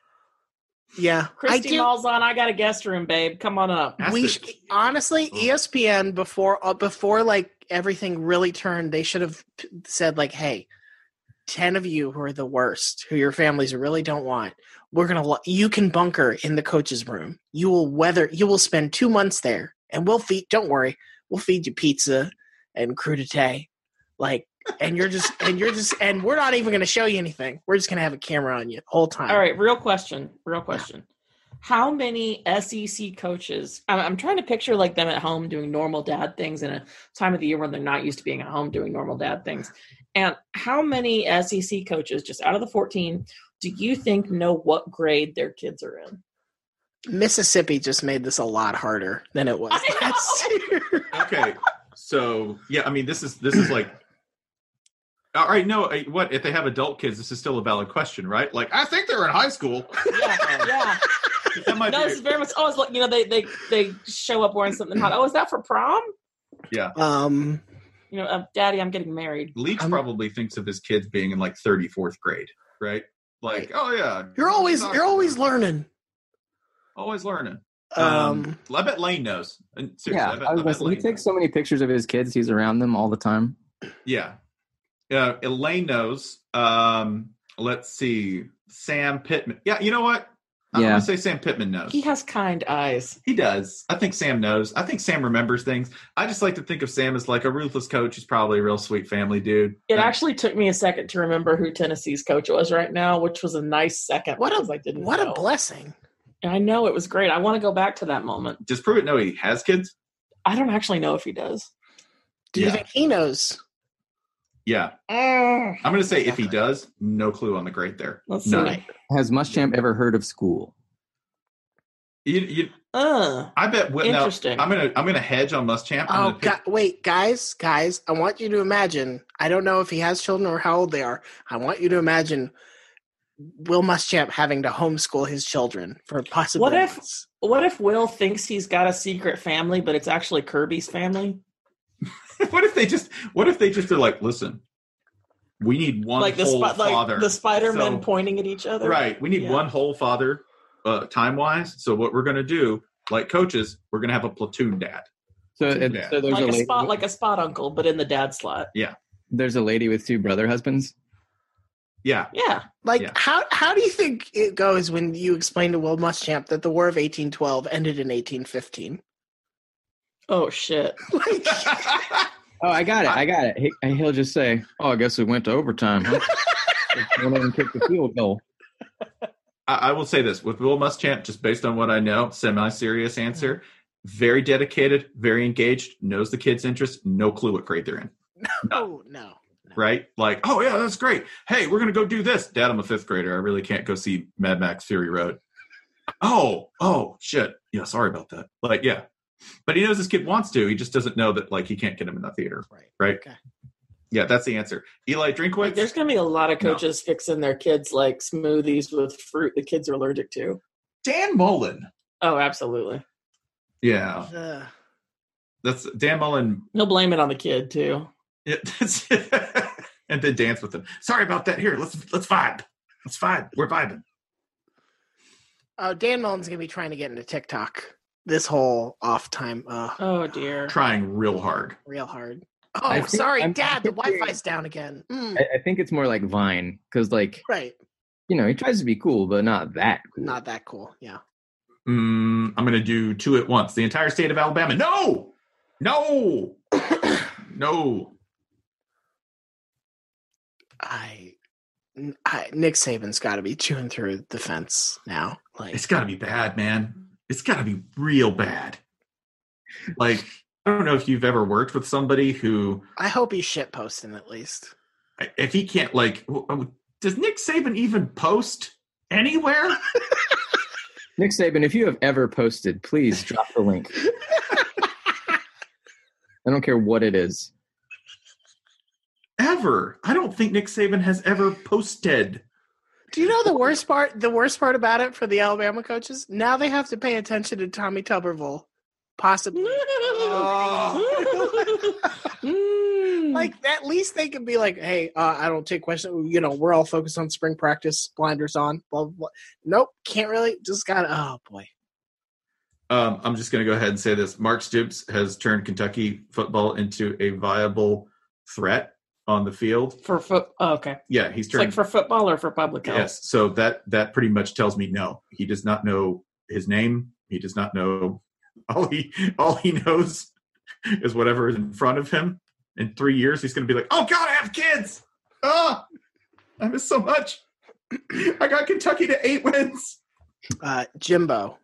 yeah. I Christy do. Malzahn, I got a guest room, babe. Come on up. That's we it. sh- honestly E S P N before uh, before like everything really turned, they should have p- said like, hey, ten of you who are the worst, who your families really don't want, we're gonna lo- you can bunker in the coach's room, you will weather you will spend two months there, and we'll feed don't worry, we'll feed you pizza and crudité, like, and you're just and you're just and we're not even gonna show you anything, we're just gonna have a camera on you the whole time. All right, real question. Real question. How many S E C coaches? I'm, I'm trying to picture like them at home doing normal dad things in a time of the year when they're not used to being at home doing normal dad things. And how many S E C coaches, just out of the fourteen, do you think know what grade their kids are in? Mississippi just made this a lot harder than it was I last year. Okay, so yeah, I mean, this is this is like, all right, no, uh, what if they have adult kids? This is still a valid question, right? Like, I think they're in high school. Yeah, yeah. That might No, be, this is very much. Oh, it's like you know, they they they show up wearing something hot. Oh, is that for prom? yeah. Um, You know, uh, Daddy, I'm getting married. Leach I'm- probably thinks of his kids being in like thirty-fourth grade, right? Like, oh yeah, you're always you're always learning. always learning. Um, Um, I bet Lane knows. And seriously, Yeah, I bet, I was I gonna bet say, he Lane takes so many pictures of his kids. He's around them all the time. Yeah. Uh, Elaine knows. Um, let's see. Sam Pittman. Yeah, you know what? I'm Yeah. going to say Sam Pittman knows. He has kind eyes. He does. I think Sam knows. I think Sam remembers things. I just like to think of Sam as like a ruthless coach. He's probably a real sweet family dude. It Uh, actually took me a second to remember who Tennessee's coach was right now, which was a nice second. What a because I didn't what know. a blessing. I know it was great. I want to go back to that moment. Just prove it. No, he has kids. I don't actually know if he does. Do you Yeah. think he knows? Yeah. I'm going to say if he does, no clue on the grade there. Let's None. see. Has Muschamp ever heard of school? You, you, Uh, I bet. Well, now, Interesting. I'm gonna I'm gonna hedge on Muschamp. I'm Oh, gonna pick, gu- wait, guys, guys! I want you to imagine. I don't know if he has children or how old they are. I want you to imagine Will Muschamp having to homeschool his children for possibly What if- months. what if Will thinks he's got a secret family, but it's actually Kirby's family? what if they just What if they just are like, listen, we need one like the whole spi- like father. the Spider-Man So- pointing at each other. Right. We need Yeah. one whole father, uh, time wise. So what we're gonna do, like coaches, we're gonna have a platoon dad. So, it, Yeah. so there's Like a a lady, spot, like a spot uncle, but in the dad slot. there's a lady with two brother husbands. Yeah. Yeah. Like, Yeah. how how do you think it goes when you explain to Will Muschamp that the War of eighteen twelve ended in eighteen fifteen? Oh shit. Like, Oh, I got it. I got it. He, and he'll just say, "Oh, I guess it went to overtime." Huh? Went in and kicked the field goal. I, I will say this with Will Muschamp, just based on what I know, semi-serious answer. Very dedicated, very engaged, knows the kids' interests, no clue what grade they're in. oh no. Right? Like, oh yeah, that's great. Hey, we're gonna go do this. Dad, I'm a fifth grader. I really can't go see Mad Max Fury Road. Oh, oh shit. Yeah, sorry about that. Like, yeah. But he knows his kid wants to. He just doesn't know that like he can't get him in the theater. Right. Right? Okay. Yeah, that's the answer. Eli Like, Drinkwitz. there's gonna be a lot of No. coaches fixing their kids like smoothies with fruit the kids are allergic to. Dan Mullen. Oh, absolutely. Yeah. Uh, That's Dan Mullen. He'll blame it on the kid too. Yeah, that's and then dance with him. Sorry about that. Here, let's let's vibe. Let's vibe. We're vibing. oh, Dan Mullen's gonna be trying to get into TikTok this whole off time. Uh, Oh dear. Trying real hard. real hard. I Oh, think- sorry, I'm- Dad. The I'm picturing- Wi-Fi's down again. Mm, I, I think it's more like Vine because, like, right. you know, he tries to be cool, but not that cool. Not that cool. Yeah. Mm, I'm going to do two at once. The entire state of Alabama. No, no, no. I, I Nick Saban's got to be chewing through the fence now. Like, It's got to be bad, man. It's got to be real bad. Like, I don't know if you've ever worked with somebody who, I hope he's shit posting at least. if he can't, like, w- does Nick Saban even post anywhere? Nick Saban, if you have ever posted, please drop the link. I don't care what it is. Ever. I don't think Nick Saban has ever posted. Do you know the worst part? The worst part about it for the Alabama coaches? Now they have to pay attention to Tommy Tuberville, possibly. Mm. Like, at least they can be like, hey, uh, I don't take questions. You know, we're all focused on spring practice, blinders on, blah, blah, blah. Nope, can't really. Just got to, oh, boy. Um, I'm just going to go ahead and say this. Mark Stoops has turned Kentucky football into a viable threat on the field. for foot. Oh, okay. Yeah, he's It's turned. like for football or for public health. Yes, so that that pretty much tells me no. He does not know his name. He does not know. All he all he knows is whatever is in front of him. In three years, he's going to be like, "Oh God, I have kids! Oh, I miss so much. I got Kentucky to eight wins. Uh, Jimbo.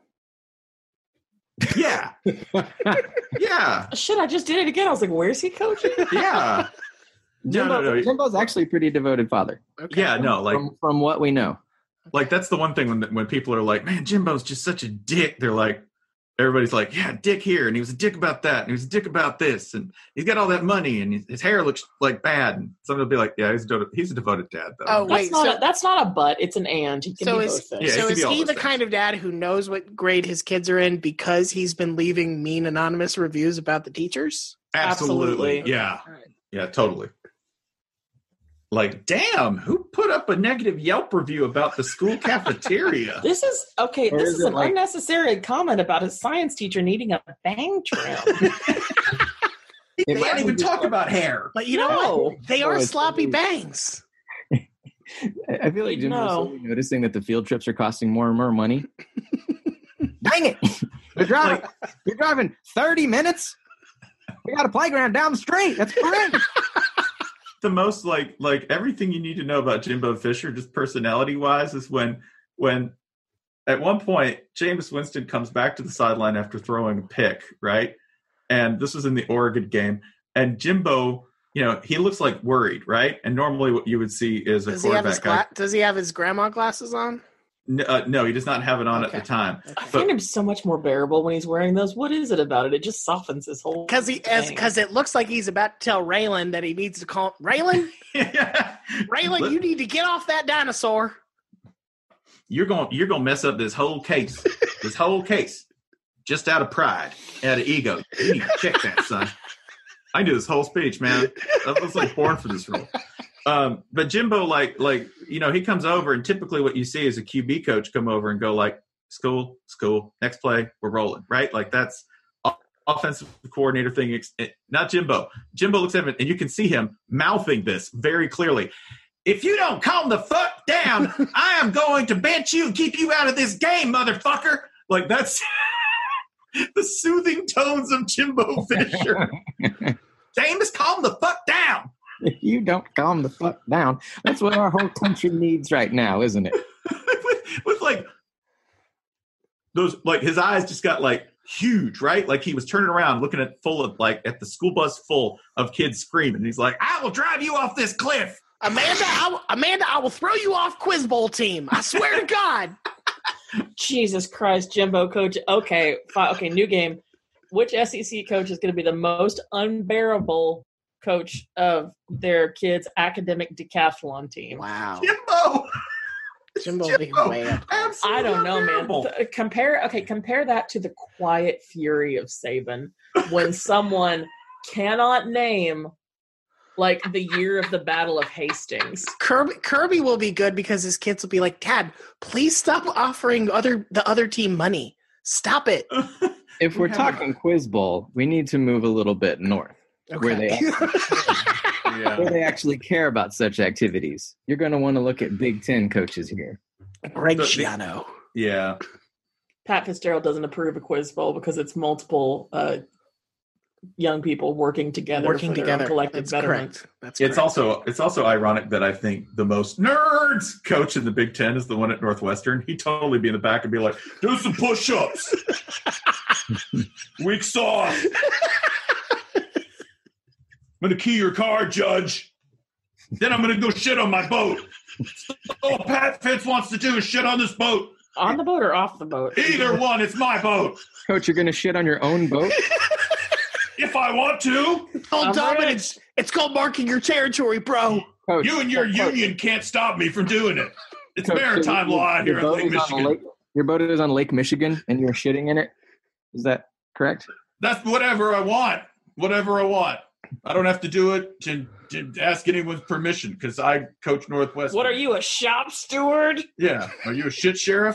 Yeah, yeah, Shit, I just did it again. I was like, where's he coaching? yeah." No, no, Jimbo, no. Jimbo's actually a pretty devoted father, Okay. Yeah, no, like from, from what we know. Like that's the one thing when when people are like, "Man, Jimbo's just such a dick." They're like, everybody's like, "Yeah, dick here, and he was a dick about that, and he was a dick about this, and he's got all that money, and his, his hair looks like bad." And somebody will be like, "Yeah, he's a devoted, he's a devoted dad, though." Oh, That's wait, not so- a, that's not a but. It's an and. He can So be is both things. Yeah, it so could is be all he those the things. kind of dad who knows what grade his kids are in because he's been leaving mean anonymous reviews about the teachers? Absolutely. Absolutely. Yeah. All right. Yeah, totally. Like, damn, who put up a negative Yelp review about the school cafeteria? This is okay. Or This is is it an like- unnecessary comment about his science teacher needing a bang trim. It They might can't be even just talk like- about hair. But you know No. what? They Oh, are it's sloppy really- bangs. I feel like Jimbo's No. slowly noticing that the field trips are costing more and more money. Dang it! You're driving. You're driving thirty minutes. We got a playground down the street. That's great. The most like like everything you need to know about Jimbo Fisher, just personality wise, is when when at one point Jameis Winston comes back to the sideline after throwing a pick, right? And this was in the Oregon game, and Jimbo, you know, he looks like worried, right? And normally what you would see is a Does he have his quarterback guy. gla- Does he have his grandma glasses on? N- uh, no, he does not have it on Okay. at the time. I find him so much more bearable when he's wearing those. What is it about it? It just softens his whole. Because he as thing. because it looks like he's about to tell Raylan that he needs to call Raylan. Raylan, Let- you need to get off that dinosaur. You're going you're going to mess up this whole case. This whole case. Just out of pride, out of ego. You need to check that, son. I can do this whole speech, man. I was like born for this role. Um, but Jimbo, like, like you know, he comes over, and typically what you see is a Q B coach come over and go like, "School, school, next play, we're rolling," right? Like that's o- offensive coordinator thing. Ex- Not Jimbo. Jimbo looks at him, and you can see him mouthing this very clearly. "If you don't calm the fuck down, I am going to bench you and keep you out of this game, motherfucker." Like that's the soothing tones of Jimbo Fisher. Jameis, calm the fuck down. If you don't calm the fuck down, that's what our whole country needs right now, isn't it? with, with like those, like his eyes just got like huge, right? Like he was turning around, looking at full of like at the school bus full of kids screaming. He's like, "I will drive you off this cliff." Amanda, I will, Amanda, I will throw you off Quiz Bowl team. I swear to God. Jesus Christ, Jimbo coach. Okay, fi- okay, new game. Which S E C coach is going to be the most unbearable coach of their kids' academic decathlon team? Wow. Jimbo. Jimbo will be Jimbo. way up. Absolutely I don't know, man. unbearable. Th- compare okay, compare that to the quiet fury of Saban when someone cannot name like the year of the Battle of Hastings. Kirby, Kirby will be good because his kids will be like, "Dad, please stop offering other the other team money. Stop it." If we're have talking Quiz Bowl, we need to move a little bit north, where they Yeah. where they actually care about such activities. You're going to want to look at Big Ten coaches here. Greg The- the- Schiano. Yeah. Pat Fitzgerald doesn't approve of Quiz Bowl because it's multiple uh, young people working together Working for their together. own collective That's betterment. correct. That's It's correct. also it's also ironic that I think the most nerds coach in the Big Ten is the one at Northwestern. He'd totally be in the back and be like, "Do some push-ups, weak sauce. I'm gonna key your car, Judge. Then I'm gonna go shit on my boat. All Pat Fitz wants to do is shit on this boat. On the boat or off the boat? Either one, it's my boat. Coach, you're going to shit on your own boat? If I want to, It's called I'm dominance. It's called marking your territory, bro. Coach, you and your Coach, union can't stop me from doing it. It's Coach, maritime your- law out your here in boat Lake is on Michigan. Lake- Your boat is on Lake Michigan, and you're shitting in it? Is that correct? That's whatever I want. Whatever I want. I don't have to do it to, to ask anyone's permission because I coach Northwestern. What are you, a shop steward? Yeah. Are you a shit sheriff?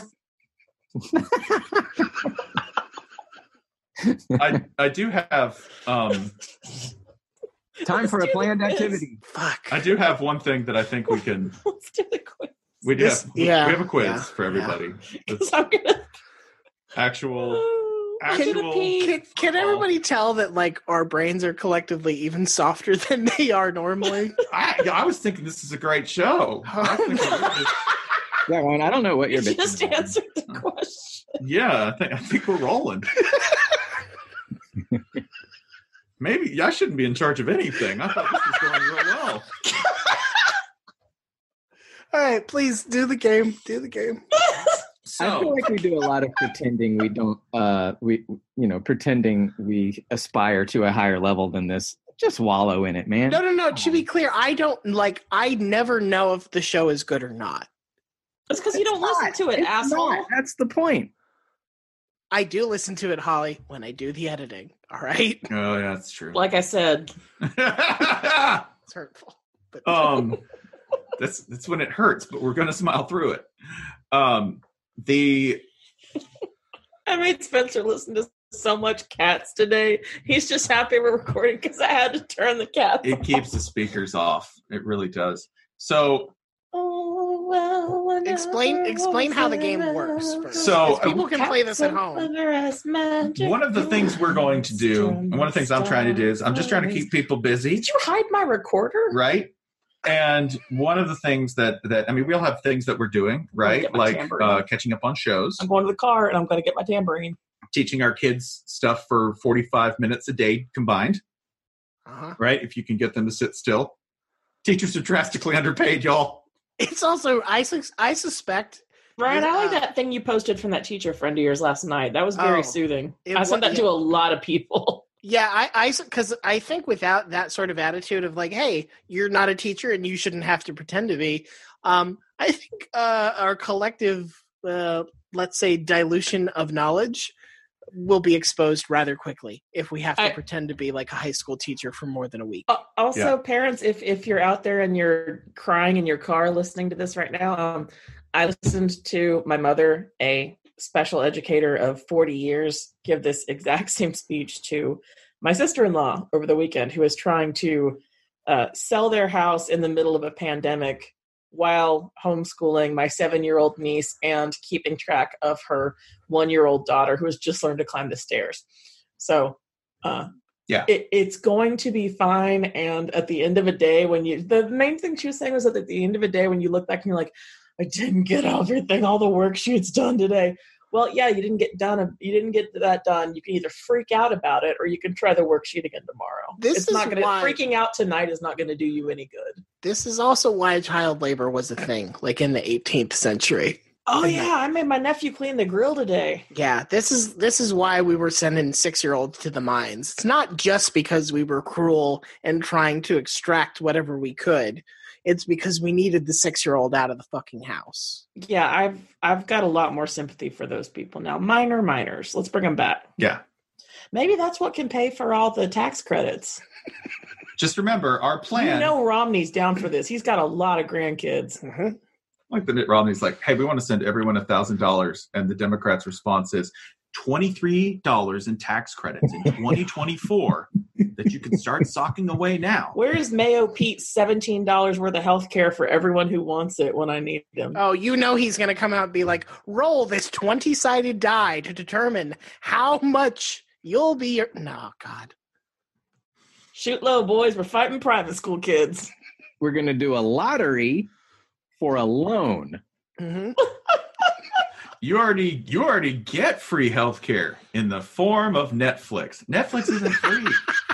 I I do have um Time for a Let's do planned the quiz. activity. Fuck. I do have one thing that I think we can Let's do the quiz. we do This- have, yeah, we have a quiz yeah, for everybody. Because It's I'm gonna. actual I'm gonna actual pee. Can, can everybody tell that like our brains are collectively even softer than they are normally? I I was thinking this is a great show. I was thinking this is- Yeah, Ryan, I don't know what You you're just bitching about. answered the question. yeah, I think I think we're rolling. Maybe I shouldn't be in charge of anything. I thought this was going real well. All right, please do the game. Do the game. I feel So, like we do a lot of pretending we don't, uh, we, you know, pretending we aspire to a higher level than this. Just wallow in it, man. No, no, no. To be clear, I don't like. I never know if the show is good or not. It's because you don't It's listen not. to it, It's asshole. not. That's the point. I do listen to it, Holly, when I do the editing. All right, oh yeah, that's true. Like I said, it's hurtful. But um, that's that's when it hurts, but we're gonna smile through it. Um, the I made Spencer listen to so much Cats today. He's just happy we're recording because I had to turn the Cats it off. keeps the speakers off. It really does. So Oh, well, explain explain how the game works. First. So, 'Cause people can play this at home. one of the things we're going to do, and one of the things I'm trying to do is I'm just trying to keep people busy, Did you hide my recorder? right? And one of the things that that I mean, we all have things that we're doing, right? get my Like tambourine. uh, catching up on shows, I'm going to the car and I'm going to get my tambourine. teaching our kids stuff for forty-five minutes a day combined, Uh-huh. right? If you can get them to sit still. Teachers are drastically underpaid, y'all. It's also I sus- I suspect Ryan, I like Yeah. that thing you posted from that teacher friend of yours last night. That was very Oh, soothing. it I sent wa- that to a lot of people. Yeah, I, I, because I think without that sort of attitude of like, hey, you're not a teacher and you shouldn't have to pretend to be. Um, I think uh, our collective, uh, let's say, dilution of knowledge will be exposed rather quickly if we have to I- pretend to be like a high school teacher for more than a week. Uh, also, Yeah. parents, if if you're out there and you're crying in your car listening to this right now, um, I listened to my mother, a special educator of forty years, give this exact same speech to my sister-in-law over the weekend, who is trying to uh, sell their house in the middle of a pandemic while homeschooling my seven-year-old niece and keeping track of her one-year-old daughter who has just learned to climb the stairs. So, uh, Yeah. it, it's going to be fine. And at the end of a day, when you, the main thing she was saying was that at the end of a day, when you look back and you're like, I didn't get everything, all the worksheets done today. Well, yeah, you didn't get done. You didn't get that done. You can either freak out about it or you can try the worksheet again tomorrow. This it's is not going to, why- freaking out tonight is not going to do you any good. This is also why child labor was a thing, like in the eighteenth century. Oh And yeah, I made my nephew clean the grill today. Yeah, this is this is why we were sending six-year-olds to the mines. It's not just because we were cruel and trying to extract whatever we could. It's because we needed the six-year-old out of the fucking house. Yeah, I've I've got a lot more sympathy for those people now. Minor minors, let's bring them back. Yeah. Maybe that's what can pay for all the tax credits. Just remember our plan. You know Romney's down for this. He's got a lot of grandkids. Mm-hmm. Like the Mitt Romney's like, hey, we want to send everyone a thousand dollars, and the Democrats' response is twenty-three dollars in tax credits in twenty twenty-four that you can start socking away now. Where is Mayo Pete's seventeen dollars worth of health care for everyone who wants it when I need them? Oh, you know he's going to come out and be like, roll this twenty-sided die to determine how much you'll be your... No, God. Shoot low, boys. We're fighting private school kids. We're going to do a lottery for a loan. Mm-hmm. You already you already get free health care in the form of Netflix. Netflix isn't free.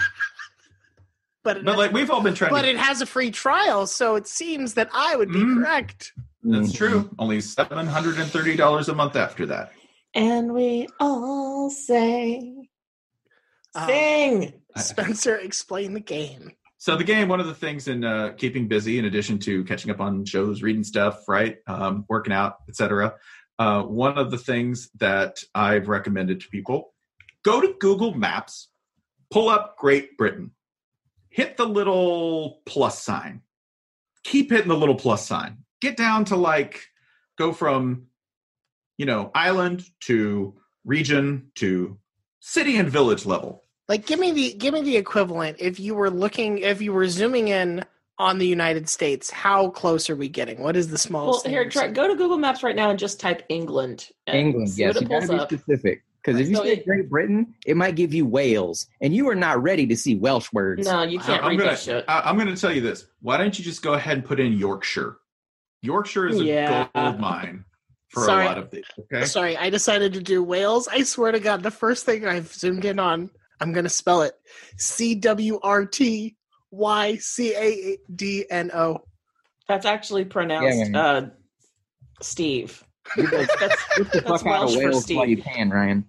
But, it But like we've all been trying but to it has a free trial, so it seems that I would be Mm. correct. That's true. Only seven hundred thirty dollars a month after that. And we all say, Um, sing. Spencer, explain the game. So the game, one of the things in uh, keeping busy, in addition to catching up on shows, reading stuff, right, um, working out, et cetera, uh, one of the things that I've recommended to people, go to Google Maps, pull up Great Britain, hit the little plus sign, keep hitting the little plus sign, get down to like, go from, you know, island to region to city and village level. Like, give me the give me the equivalent. If you were looking, if you were zooming in on the United States, how close are we getting? What is the Well, smallest? here, try, go to Google Maps right now and just type England. and England, see yes. what You it got to pulls be up. specific. Because if you So say it- Great Britain, it might give you Wales. And you are not ready to see Welsh words. No, you can't I'm read gonna, that shit. I, I'm going to tell you this. Why don't you just go ahead and put in Yorkshire? Yorkshire is a Yeah. gold mine for Sorry. a lot of these. Okay. Sorry, I decided to do Wales. I swear to God, the first thing I've zoomed in on, I'm going to spell it C W R T Y C A D N O. That's actually pronounced Yeah, uh, Steve. Get the, That's, get the that's fuck out Welsh of for Wales while you Steve. can, Ryan.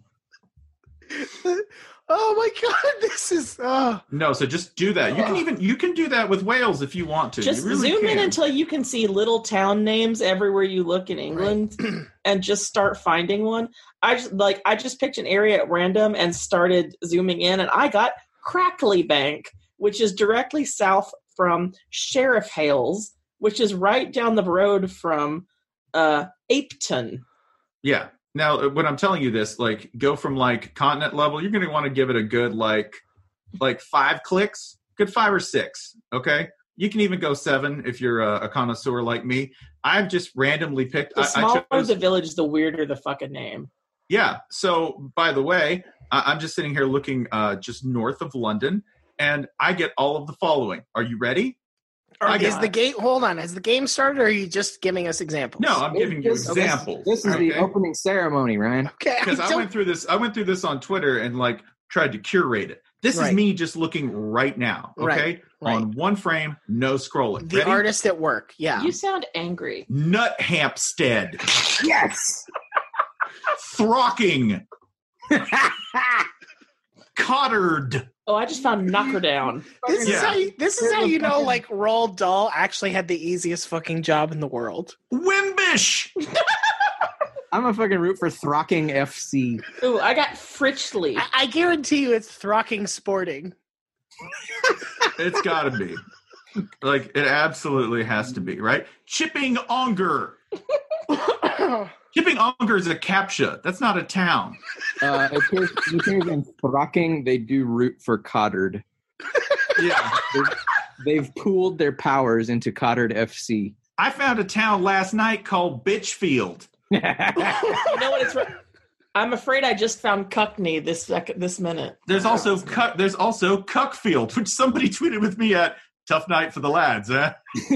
Oh my god, this is oh. No, so just do that. You can even you can do that with Wales if you want to. Just you really zoom can. in until you can see little town names everywhere you look in England, and just start finding one. I just like I just picked an area at random and started zooming in, and I got Crackley Bank, which is directly south from Sheriff Hales, which is right down the road from uh, Apton. Yeah. Now, when I'm telling you this, like, go from like continent level, you're going to want to give it a good like, like five clicks, good five or six. Okay, you can even go seven if you're a, a connoisseur like me. I've just randomly picked. The I, smaller I chose, the village, the weirder the fucking name. Yeah. So, by the way, I, I'm just sitting here looking uh, just north of London, and I get all of the following. Are you ready? Or I is got the it. game hold on, has the game started or are you just giving us examples? No, I'm giving you This- examples. This is the okay? opening ceremony, Ryan. Okay. Because I don't- went through this. I went through this on Twitter and like tried to curate it. This Right. is me just looking right now. Okay, Right, right. on one frame, no scrolling. the Ready? artist at work. Yeah. You sound angry. Nut Hampstead, Yes. Throcking, Cottard. Oh, I just found Knockerdown. This is Yeah. how you, this is how you know like Roald Dahl actually had the easiest fucking job in the world. Wimbish. I'm a fucking root for Throcking F C. Ooh, I got Fritchley. I, I guarantee you it's Throcking Sporting. It's got to be. Like it absolutely has to be, right? Chipping Onger. Chipping Onger is a captcha. That's not a town. Uh, it appears, it appears in Throcking, they do root for Cottard. Yeah. They've, they've pooled their powers into Cottard F C. I found a town last night called Bitchfield. You know what? It's. I'm afraid I just found Cuckney this sec- this minute. There's also Cuck, there's also Cuckfield, which somebody tweeted with me at tough night for the lads, eh?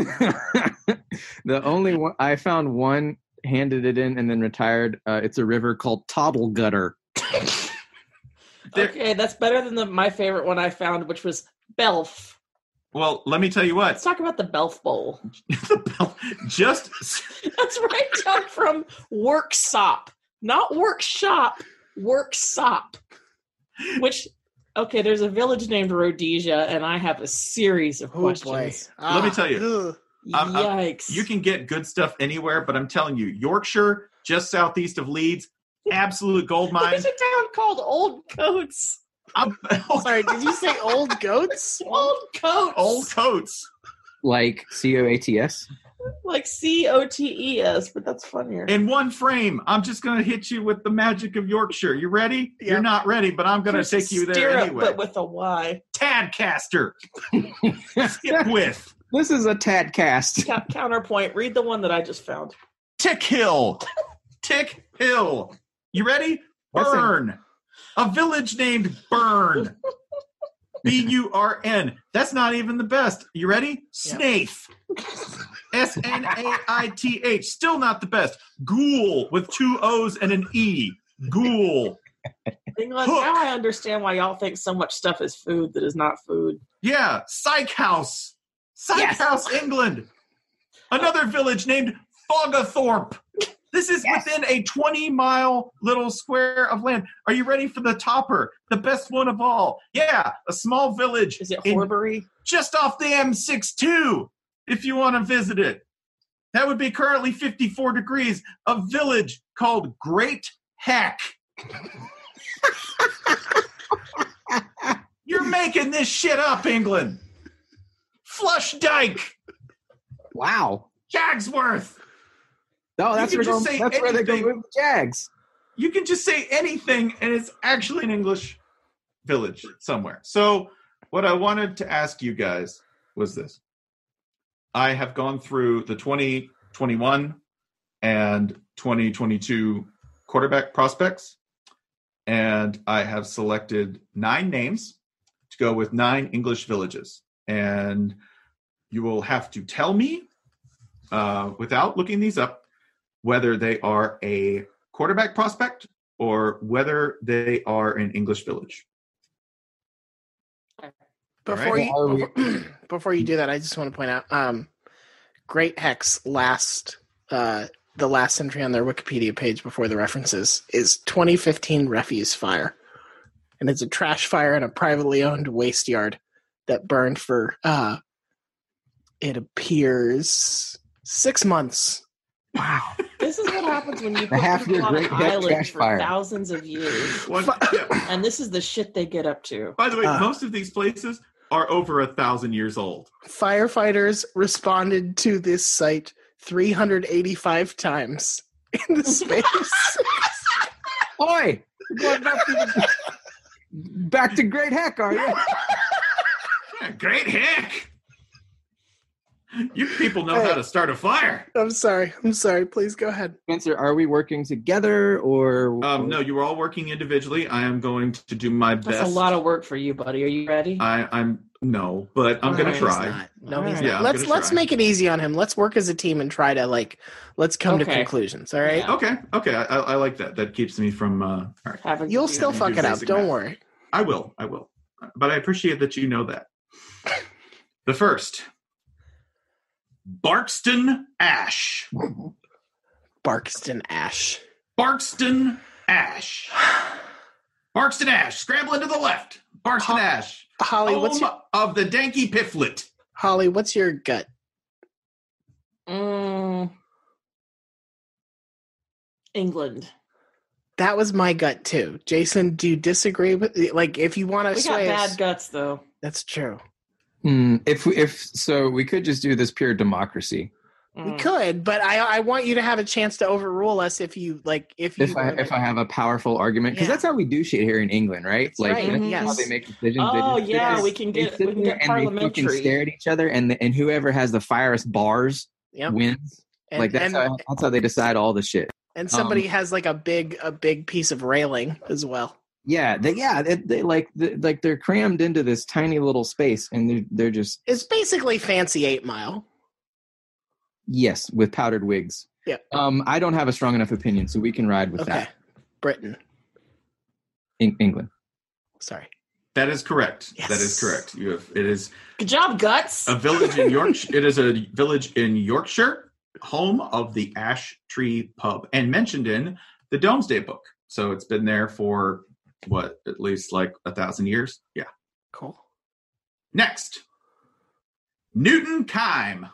The only one I found one handed it in and then retired. Uh, it's a river called Toddle Gutter. There- Okay, that's better than the my favorite one I found, which was Belf. Well, let me tell you Let's what. talk about the Belf Bowl. Just That's right down from Worksop, not workshop, Worksop. Which, okay, there's a village named Rhodesia, and I have a series of Oh boy. questions. Let me Ah, tell you. ugh. I'm- I'm- Yikes! you can get good stuff anywhere, but I'm telling you, Yorkshire, just southeast of Leeds, absolute gold mine. There's a town called Old Coats. I'm, Sorry, did you say old goats? Old Coats. old coats. Like C O A T S. Like C O T E S, but that's funnier. In one frame, I'm just going to hit you with the magic of Yorkshire. You ready? Yeah. You're not ready, but I'm going to Here's take you there Stirrup, anyway. but with a Y. Tadcaster. Skip with. This is a Tadcast. Ca- counterpoint. Read the one that I just found. Tick Hill. Tick Hill. You ready? Listen. Burn. A village named Burn. B U R N. That's not even the best. You ready? Snaith. S N A I T H. Still not the best. Ghoul with two O's and an E. Ghoul. England, Hook. now I understand why y'all think so much stuff is food that is not food. Yeah. Psych House. Psych Yes. House, England. Another village named Fogathorpe. This is Yes. within a twenty mile little square of land. Are you ready for the topper? The best one of all. Yeah, a small village Is it in- Horbury? just off the M sixty-two if you want to visit it. That would be currently fifty-four degrees. A village called Great Heck. You're making this shit up, England. Flush Dyke. Wow. Jagsworth. No, that's, You where, can just going, say that's where they go anything. move the Jags. You can just say anything, and it's actually an English village somewhere. So, what I wanted to ask you guys was this. I have gone through the twenty twenty-one and twenty twenty-two quarterback prospects, and I have selected nine names to go with nine English villages. And you will have to tell me, uh, without looking these up, whether they are a quarterback prospect or whether they are an English village. Before Alright. you Well, are we- before, before you do that, I just want to point out um, Great Heck's last, uh, the last entry on their Wikipedia page before the references is twenty fifteen refuse fire. And it's a trash fire in a privately owned waste yard that burned for, uh, it appears, six months. Wow. This is what happens when you The put half people year on an Great Heck island trash for fire. thousands of years. One, yeah. And this is the shit they get up to. By the way, Uh. most of these places are over a thousand years old. Firefighters responded to this site three hundred eighty-five times in the space. Oi! We're going back to, the, back to Great Heck, are you? Yeah, great heck! You people know how to start a fire. I'm sorry. I'm sorry. Please go ahead. Spencer, are we working together or? Um, no, you were all working individually. I am going to do my best. That's a lot of work for you, buddy. Are you ready? I, I'm no, but I'm No, gonna he's try. not. No, All he's right. not. Yeah, I'm let's gonna let's try. make it easy on him. Let's work as a team and try to like let's come to Okay. conclusions. All right. Yeah. Okay, okay, I, I like that. That keeps me from. Uh, all right, Having to You'll do still that. fuck do it up. basic Don't math. worry. I will, I will, but I appreciate that you know that. The first, Barkston Ash. Barkston Ash. Barkston Ash. Barkston Ash. Scramble into the left. Barkston Ho- Ash. Holly, Home what's your of the Danky Piflet. Holly? What's your gut? Mm. England. That was my gut too. Jason, do you disagree with like if you want to We got sway bad us? guts, though. That's true. Hmm, if we- if so, we could just do this pure democracy. We Mm. could, but I I want you to have a chance to overrule us if you like if you If I if I have a powerful argument, because Yeah. that's how we do shit here in England, right? That's like right, that's yes. how they make decisions. They Oh, just sit yeah, there- we can they get- sit we can there get and they fucking parliamentary. stare at each other, and and whoever has the firest bars Yep. wins. and, like that's and, how that's how they decide all the shit. and somebody um, has like a big a big piece of railing as well. Yeah, they yeah they, they like they, like they're crammed into this tiny little space, and they're they're just It's basically fancy Eight Mile. yes with powdered wigs. Yeah. Um, I don't have a strong enough opinion, so we can ride with Okay, that. Britain. In England. Sorry. That is correct. Yes. That is correct. You have. It is Good job, guts. a village in Yorkshire. It is a village in Yorkshire, home of the Ash Tree Pub, and mentioned in the Domesday Book. So it's been there for what, at least like a thousand years. Yeah. Cool. Next, Newton Kime.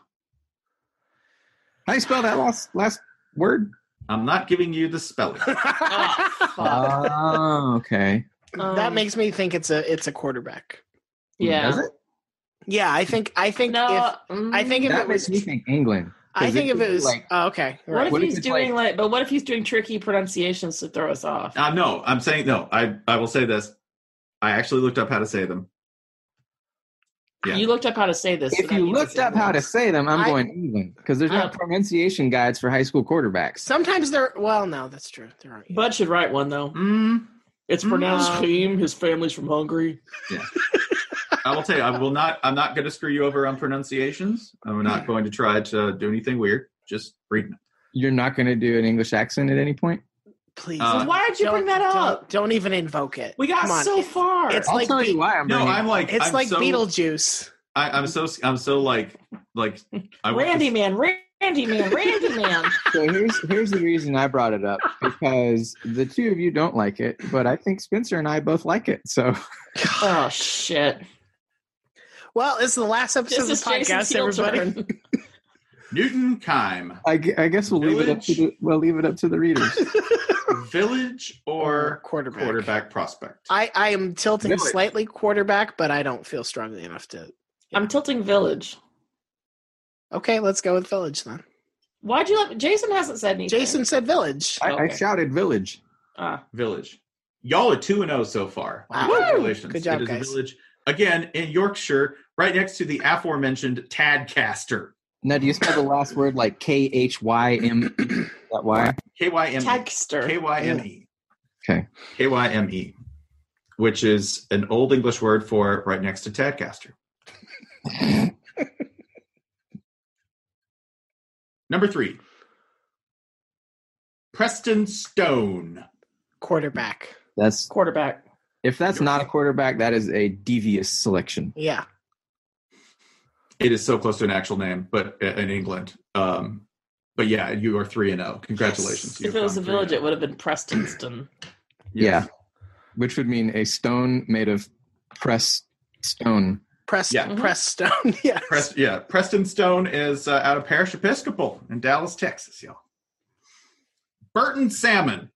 How do you spell that last last word? I'm not giving you the spelling. Oh, fuck. Oh, okay. that Um, makes me think it's a it's a quarterback. yeah. Does it? Yeah, I think I think No, if mm, I think if That it was makes me think England. I 'Cause think it if it could be was like- oh, okay. What Right. if What if he's it's doing like- like, but what if he's doing tricky pronunciations to throw us off? Uh, no, I'm saying no. I, I will say this. I actually looked up how to say them. Yeah. You looked up how to say this. so If that you means looked it's up how to England. say them, I'm I- going England because there's no Uh, pronunciation guides for high school quarterbacks. Sometimes they're well, no, that's true. There aren't. Bud should write one though. Mm, It's pronounced Mm. Hakeem. His family's from Hungary. I will tell you, I will not. I'm not going to screw you over on pronunciations. I'm not going to try to do anything weird. Just read them. You're not going to do an English accent at any point? Please. Uh, Why did you don't- bring that don't- up? Don't, even invoke it. We got Come on. so It- far. it's I'll like tell Be- you why I'm No, bringing I'm like. It's I'm like so, Beetlejuice. I, I'm so. I'm so like. Like. I want Randy this- man, Randy man, Randy man. So here's here's the reason I brought it up because the two of you don't like it, but I think Spencer and I both like it. So Oh shit! Well, this is the last episode This of is the podcast, Jason's heel everybody. turn. Newton Kime. I, gu- I guess we'll leave it up to the we'll leave it up to the readers. Village Or or quarterback. quarterback prospect. I, I am tilting Village. slightly quarterback, but I don't feel strongly enough to. I'm tilting Village. Okay, let's go with Village then. Why'd you let Jason hasn't said anything? Jason said Village. I, I Okay. shouted village. Ah, Village. Y'all are two and zero so far. Wow. Congratulations. Good job, it is guys. a village again in Yorkshire, right next to the aforementioned Tadcaster. Now, do you spell the last word like K H Y M? That Y? K Y M E. Tagster. K Y M E. Okay. K Y M E, which is an old English word for right next to Tadcaster. Number three, Preston Stone. Quarterback. That's Quarterback. if that's not a quarterback, that is a devious selection. Yeah. It is so close to an actual name, but uh, in England. Um, but yeah, you are three and zero. Congratulations! If it was a village, it would have been Prestonston. Yeah, which would mean a stone made of pressed stone. Press, Yeah. yeah. Press stone. Yes. Prest, yeah, Preston Stone is uh, out of Parish Episcopal in Dallas, Texas, y'all. Burton Salmon.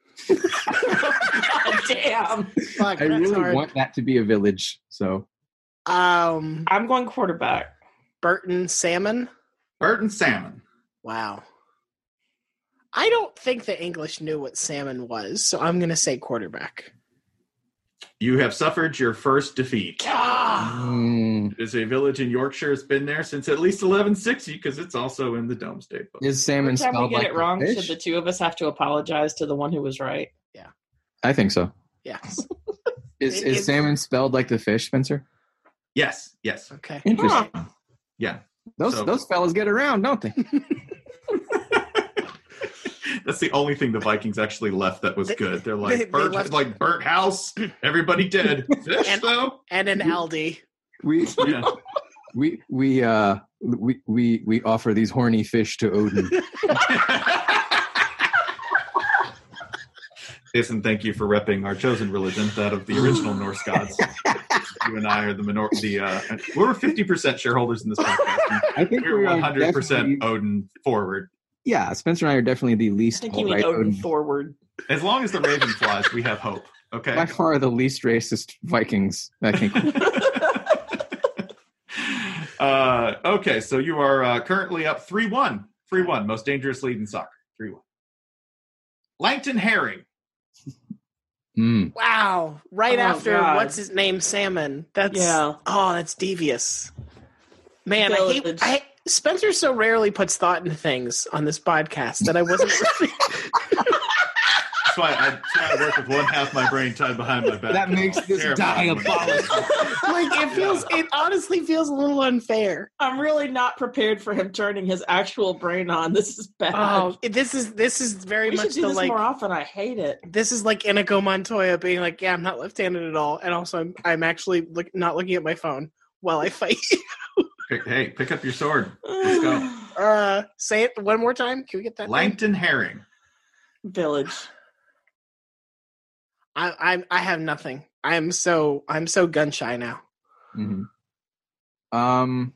God damn. Fuck, I that's really hard. want that to be a village. So Um, I'm going quarterback. Burton Salmon. Burton Salmon. Wow. I don't think the English knew what salmon was, so I'm going to say quarterback. You have suffered your first defeat. mm, It is a village in Yorkshire. It's been there since at least eleven sixty because it's also in the Domesday Book. is salmon Every time we spelled get like it wrong, a should fish? the two of us have to apologize to the one who was right? I think so. Yes. Is, It- is it- salmon spelled like the fish, Spencer? Yes, yes. Okay. Interesting. Huh. Yeah. Those So- those fellas get around, don't they? That's the only thing the Vikings actually left that was They- good. They're they- like they burnt, left- like burnt house. Everybody dead. Fish And- though. And an Aldi. We Yeah. we we uh we we we offer these horny fish to Odin. Jason, thank you for repping our chosen religion, that of the original Norse gods. You and I are the minor. The uh, we're fifty percent shareholders in this podcast. I think We're we are one hundred percent definitely- Odin forward. Yeah, Spencer and I are definitely the I least think you mean alt-right Odin Odin. forward. As long as the raven flies, we have hope. Okay. By far the least racist Vikings. I think. uh, okay, so you are uh, currently up three one. three one, most dangerous lead in soccer. three one. Langton Herring. Mm. Wow. Right Oh, after, God. what's his name? Salmon. That's, Yeah. oh, that's devious. Man, I hate, Village. I Spencer so rarely puts thought into things on this podcast that I wasn't really. That's why I try to work with one half my brain tied behind my back. That makes this Terrifying when- diabolical. like, it feels, it honestly feels a little unfair. I'm really not prepared for him turning his actual brain on. This is bad. Oh, this is, this is very we much should do the this like, more often. I hate it. this is like Inigo Montoya being like, yeah, I'm not left-handed at all. And also I'm, I'm actually look, not looking at my phone while I fight. Pick- Hey, pick up your sword. Let's go. uh, say it one more time. Can we get that? name? Langton Herring. Village. I, I, I have nothing. I'm so, I'm so gun shy now. Mhm. Um,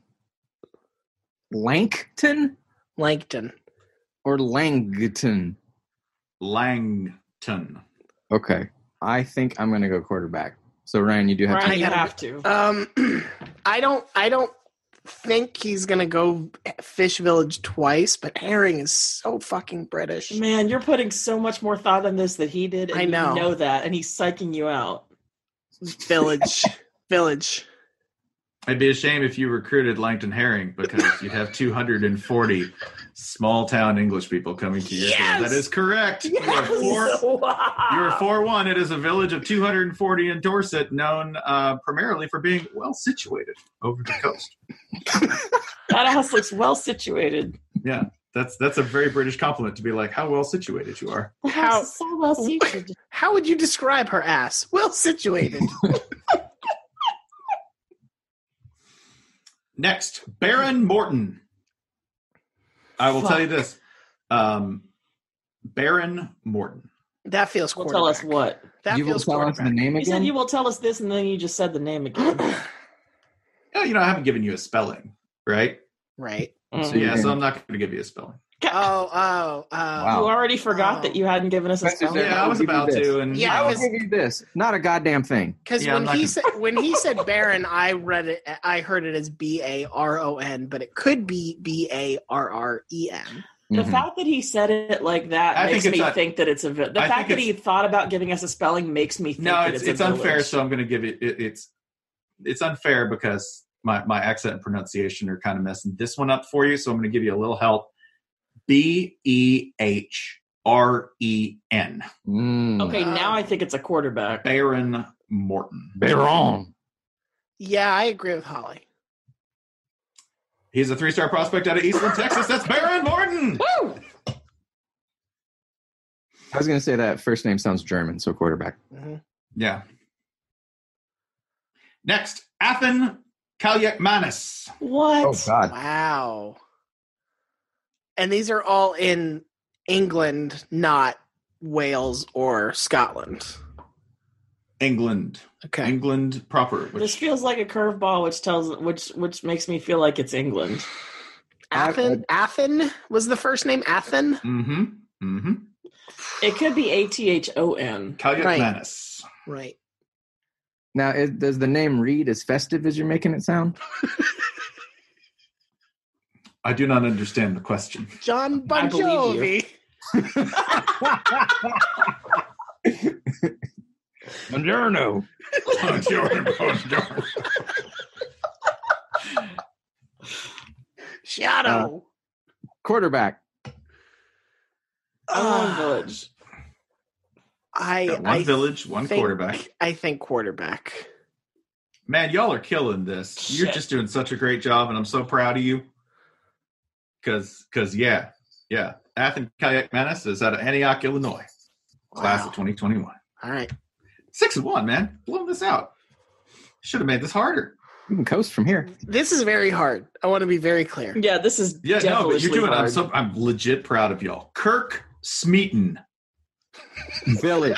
Langton Langton. or Langton? Langton. Okay, I think I'm gonna go quarterback. So Ryan, you do have Ryan, to. you gotta- have to. Um, I don't, I don't think he's gonna go Fish Village twice, but Herring is so fucking British. Man, you're putting so much more thought in this than he did. And I know. You know that, and he's psyching you out. Village, Village. It'd be a shame if you recruited Langton Herring because you'd have two hundred forty small town English people coming to your Yes! town. That is correct. You are Yes! four, Wow. you're four one. It is a village of two hundred forty in Dorset, known uh, primarily for being well situated over the coast. That house looks well situated. Yeah, that's that's a very British compliment to be like how well situated you are. The How- house is so well situated. How would you describe her ass? Well situated. Next, Baron Morton. I will tell you this. Um, Baron Morton. That feels Will quarterback. tell us what. That you will feels tell us the quarterback. name You said again. you will tell us this, and then you just said the name again. Yeah, you know, I haven't given you a spelling, right? Right. Mm. So Yeah, you- so I'm not going to give you a spelling. Oh, oh, uh, Wow. You already forgot Oh. that you hadn't given us a Spencer spelling. said- Yeah, I was I'll give you about this. to, and Yeah, I you will know, because- give you this. Not a goddamn thing. Because Yeah, I'm when not he gonna- said when he said Baron, I read it. I heard it as B A R O N, but it could be B A R R E N. The Mhm. fact that he said it like that I makes think me it's a- think that it's a vi- the I fact think that he thought about giving us a spelling makes me think no, that it's it's, it's a unfair. village. So I'm going to give it, it. It's it's unfair because my my accent and pronunciation are kind of messing this one up for you. So I'm going to give you a little help. B E H R E N. Mm. Okay, Uh, now I think it's a quarterback. Baron Morton. Baron. Yeah, I agree with Holly. He's a three-star prospect out of Eastland, Texas. That's Baron Morton. Woo! I was gonna say that first name sounds German, so quarterback. Mhm. Yeah. Next, Athen Kalyakmanis. What? Oh God. Wow. And these are all in England, not Wales or Scotland. England. Okay. England proper. This Which, feels like a curveball, which tells which which makes me feel like it's England. Athen. Athen was the first name. Athen. mm-hmm. Mm-hmm. It could be A T H O N. Kalyakmanis. Right. Now, is, does the name read as festive as you're making it sound? I do not understand the question. John Bon I believe Jovi. Buongiorno. Shadow. Quarterback. I want Village. I Got one I village, one think- quarterback. I think quarterback. Man, y'all are killing this. You're Shit. just doing such a great job, and I'm so proud of you. Cause, cause, yeah, yeah. Athen Kalyakmanis is out of Antioch, Illinois, class Wow. of twenty twenty-one. All right. Six and one, man. Blowing this out. Should have made this harder. You can coast from here. This is very hard. I want to be very clear. Yeah, this is Yeah, no, but you're devilishly doing it. I'm hard. so I'm legit proud of y'all. Kirk Smeaton. Village.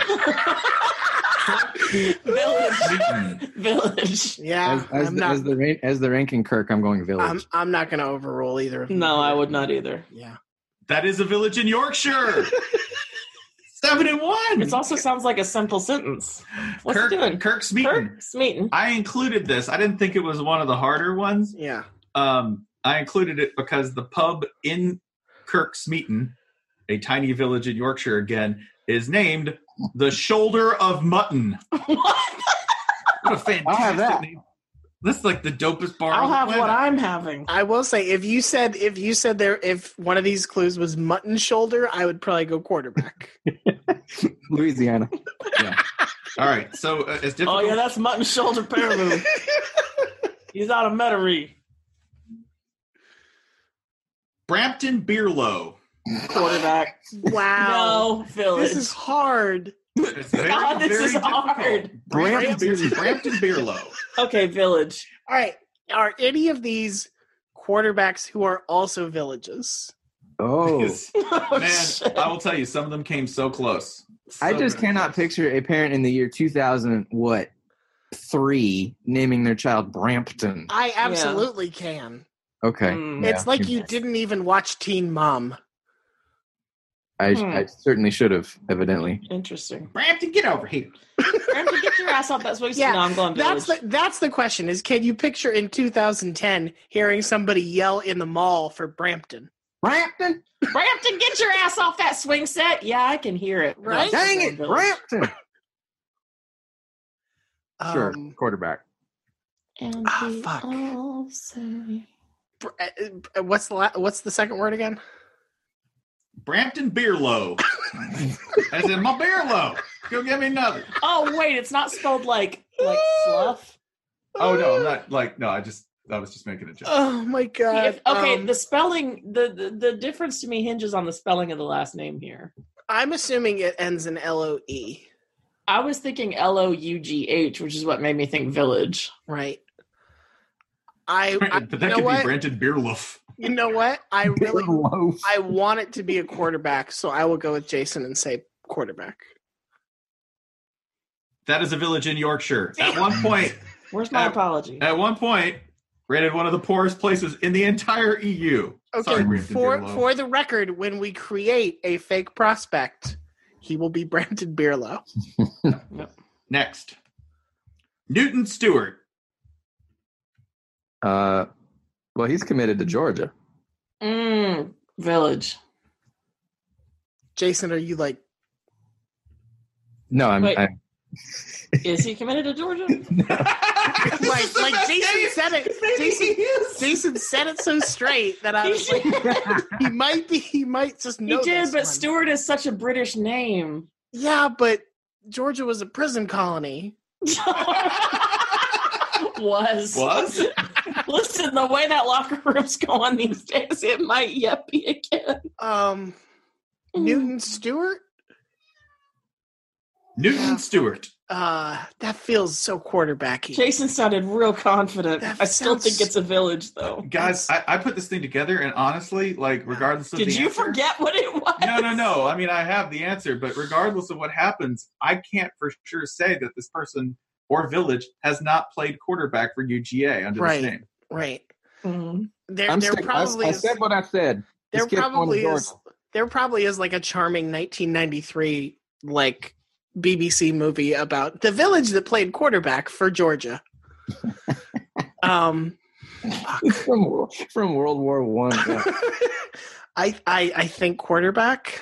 Village. Smeaton. Village. Yeah, As, as, I'm the, not. as, the, rank- as the ranking Kirk, I'm going village. I'm I'm not going to overrule either of them. No, I would not either. Yeah. That is a village in Yorkshire. Seven and one. It also sounds like a simple sentence. What's Kirk, it doing? Kirk Smeaton. Kirk Smeaton. I included this. I didn't think it was one of the harder ones. Yeah. Um, I included it because the pub in Kirk Smeaton, a tiny village in Yorkshire again, is named the Shoulder of Mutton. What? What a fantastic I'll have that. name. That's like the dopest bar I'll on the have planet. what I'm having. I will say if you said if you said there if one of these clues was mutton shoulder, I would probably go quarterback. Louisiana. Yeah. All right. So uh, it's Oh difficult. yeah, that's Mutton Shoulder Perilou. He's out of Metairie. Brampton Bierlow. Quarterback. Wow. No, Village. This is hard. It's very, God, this very is difficult. hard. Brampton, Beer- Brampton Bierlow. Okay, Village. All right. Are any of these quarterbacks who are also villages? Oh. Yes. Oh, Man, shit. I will tell you, some of them came so close. I So just very cannot close. picture a parent in the year two thousand, what, three, naming their child Brampton. I absolutely can. Okay. Mm. yeah. It's like you didn't even watch Teen Mom. I, Hmm. I certainly should have, evidently. Interesting. Brampton, get over here. Brampton, get your ass off that swing. Yeah, No, I'm going Village. That's the that's the question is can you picture in two thousand ten hearing somebody yell in the mall for Brampton? Brampton? Brampton, get your ass off that swing set. Yeah, I can hear it. Right? No, I'm Dang going it, Village. Brampton. Sure, Um, quarterback. And Ah, we fuck. all say- Br- uh, uh, what's the la- what's the second word again? Brampton Bierlow. I said, my Bierlow. Go get me another. Oh wait, it's not spelled like like slough. Oh, no, I'm not like, no, I just, I was just making a joke. Oh my god. If- okay, Um, the spelling, the, the the difference to me hinges on the spelling of the last name here. I'm assuming it ends in L O E, I was thinking L O U G H, which is what made me think village. right? I, I But you that know could what? be Brampton Bierloaf. You know what? I really Loaf. I want it to be a quarterback, so I will go with Jason and say quarterback. That is a village in Yorkshire. At one point, Where's my Uh, apology? at one point, rated one of the poorest places in the entire E U. Okay, Sorry, Brampton for Bierlow. for the record, when we create a fake prospect, he will be Brampton Bierlow. Next, Newton Stewart. Uh, well, he's committed to Georgia. Mm, village. Jason, are you like No, I'm. Wait. I'm Is he committed to Georgia? like like Jason said it? Jason, Jason said it so straight that I was like, he might be, he might just He know. did, this but one. Stewart is such a British name. Yeah, but Georgia was a prison colony. was. Was? Listen, the way that locker room's going these days, it might yet be again. Um, Newton Stewart. Newton Yeah. Stewart. Uh, that feels so quarterbacky. Jason sounded real confident. That I still sounds- think it's a village, though. Guys, I, I put this thing together, and honestly, like, regardless of Did the you answer- forget what it was? No, no, no. I mean, I have the answer, but regardless of what happens, I can't for sure say that this person or village has not played quarterback for U G A under Right. this name. Right. Mhm. There, I'm there stick- I, probably I is, said what I said. there This kid's going to probably Georgia. is there probably is like a charming nineteen ninety-three like B B C movie about the village that played quarterback for Georgia. um, fuck. from from World War One. Yeah. I, I I think quarterback.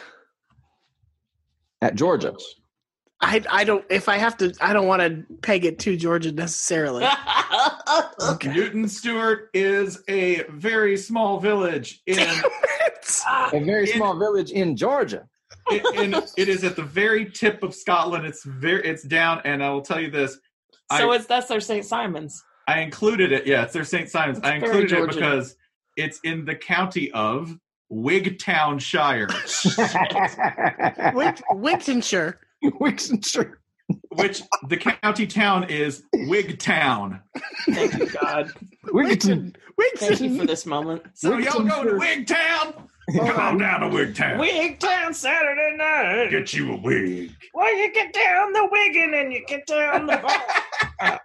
At Georgia. I I don't if I have to I don't want to peg it to Georgia necessarily. Newton Stewart is a very small village in, A very In- small village in Georgia. in, in it is at the very tip of Scotland. It's very it's down, and I will tell you this. so I, it's that's their Saint Simon's. I included it. Yeah, it's their Saint Simon's. It's I very included it Georgian. because it's in the county of Wigtownshire, Wick, Wigtonshire. Wixenshire. which the county town is Wigtown. Thank you, God. Wigton. Thank you for this moment. So y'all go to Wigtown? Come on down to Wigtown. Wigtown Saturday night. Get you a wig. Well, you get down the wiggin' and you get down the bar.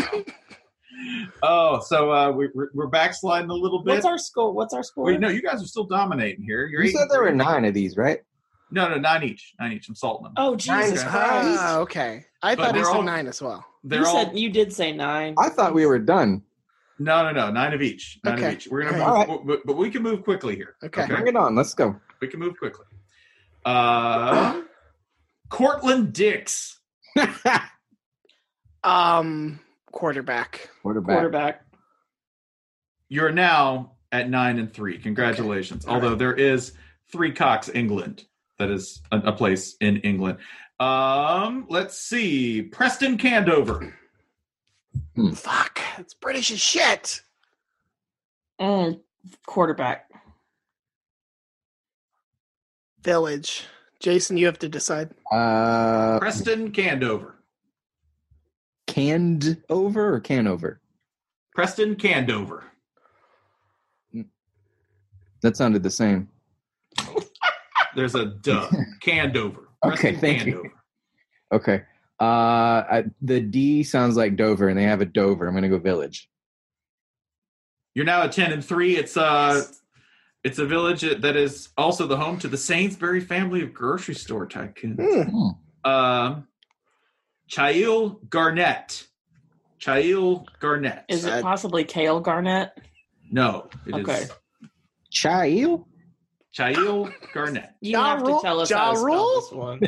Oh, so uh, we, we're, we're backsliding a little bit. What's our score? What's our score? Wait, no, you guys are still dominating here. You're You eight said and there were three. nine of these, right? No, no, nine each. Nine each. I'm salting them. Oh, Jesus Okay. Christ. Ah, okay. I But thought he they're said all- nine as well. They're you all said you did say nine. I thought we were done. no, no, no. Nine of each. Nine Okay. of each. We're gonna, All move, but, but we can move quickly here. Okay. Bring it on. Let's go. We can move quickly. Uh, Cortland Dix. Um, quarterback. Quarterback. Quarterback. You're now at nine and three. Congratulations. All Although right. there is Three Cocks, England. That is a, a place in England. Um, let's see. Preston Candover. Fuck, it's British as shit. Mm, quarterback. Village. Jason, you have to decide. Uh, Preston Candover. canned over or can over? Preston Candover. That sounded the same. There's a duh. Candover. Okay, Preston thank you. Candover. Okay. Uh, I, the D sounds like Dover, and they have a Dover. I'm going to go village. You're now at ten and three. It's uh it's a village that is also the home to the Sainsbury family of grocery store tycoons. Hmm. Um, Chael Garnett. Chael Garnett. Is it Uh, possibly Kale Garnett? No, it is Okay. Chael? Chael Garnett. You Ja have Rule- to tell us Ja how to spell Rule? this one.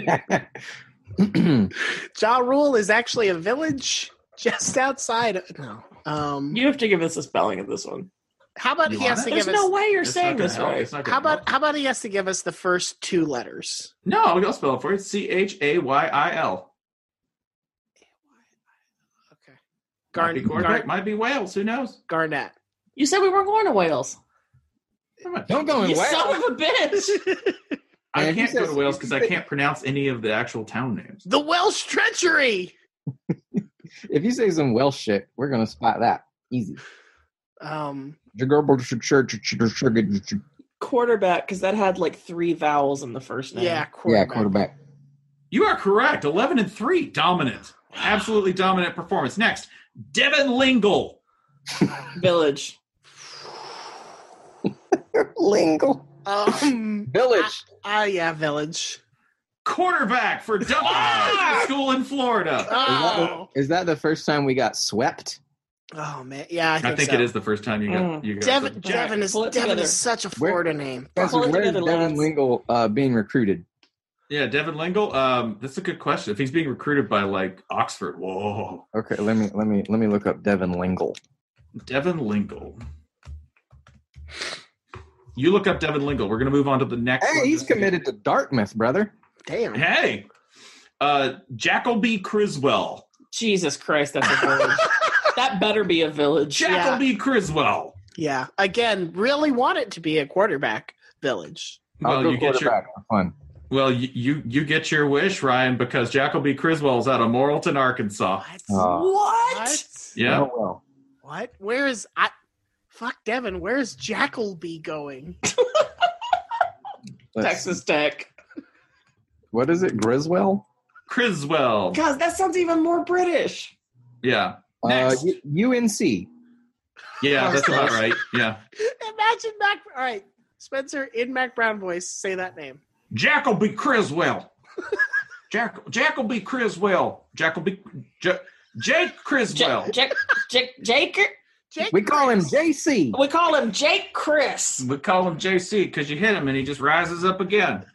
Ja Rule is actually a village just outside. Of, no. Um, You have to give us a spelling of this one. how about You he has want to it? There's give no us? way you're It's saying not gonna this help. right. It's not gonna How about help. how about he has to give us the first two letters? No, I'll spell it for you. C H A Y I L. Okay. Might be Garn, quarterback, Gar- might be Wales. Who knows? Garnett. You said we weren't going to Wales. Don't go in You Wales. son of a bitch. I And he can't go says- to Wales because I can't pronounce any of the actual town names. The Welsh treachery. If you say some Welsh shit, we're going to spot that. Easy. Um, Quarterback, because that had like three vowels in the first name. yeah, Yeah, quarterback. quarterback. You are correct. Eleven and three. Dominant. Absolutely dominant performance. Next, Devin Lingle. Village. Lingle. Um, Village. ah, yeah, village. Quarterback for Duncan Ah! School in Florida. Oh, Is that the first time we got swept? oh man, yeah, I I think, think so. it is the first time you got Mm. you got Devin, the- Devin is pull it Devin together. is such a Florida name. Spencer, Pull it where's together, Devin lads. Lingle uh, being recruited? Yeah, Devin Lingle. Um, that's a good question. If he's being recruited by like Oxford, whoa, Okay, let me let me let me look up Devin Lingle. Devin Lingle. You look up Devin Lingle. We're gonna move on to the next. Hey, one. he's committed to Dartmouth, brother. Damn. Hey, uh, Jackalby Criswell. Jesus Christ, that's a village. That better be a village. Jackalby Criswell. Yeah. Again, really want it to be a quarterback village. I'll Well, go you get your quarterback for fun. Well, you, you you get your wish, Ryan, because Jacoby Criswell's out of Morrilton, Arkansas. What? Oh. What? What? Yeah. Oh, well. What? Where is I? Fuck Devin. Where's Jackalby going? Let's- Texas Tech. What is it? Griswell? Criswell. God, that sounds even more British. Yeah. Uh, Next. U- UNC. Yeah, that's about right. Yeah. Imagine Mac. All right, Spencer in Mac Brown voice. Say that name. Jacoby Criswell. Jack Jacoby Criswell. Jacoby J- Jake Criswell. Jake, Jake, Jake, Jake We call him Chris. J C. we call him Jake Chris. We call him J C because you hit him and he just rises up again.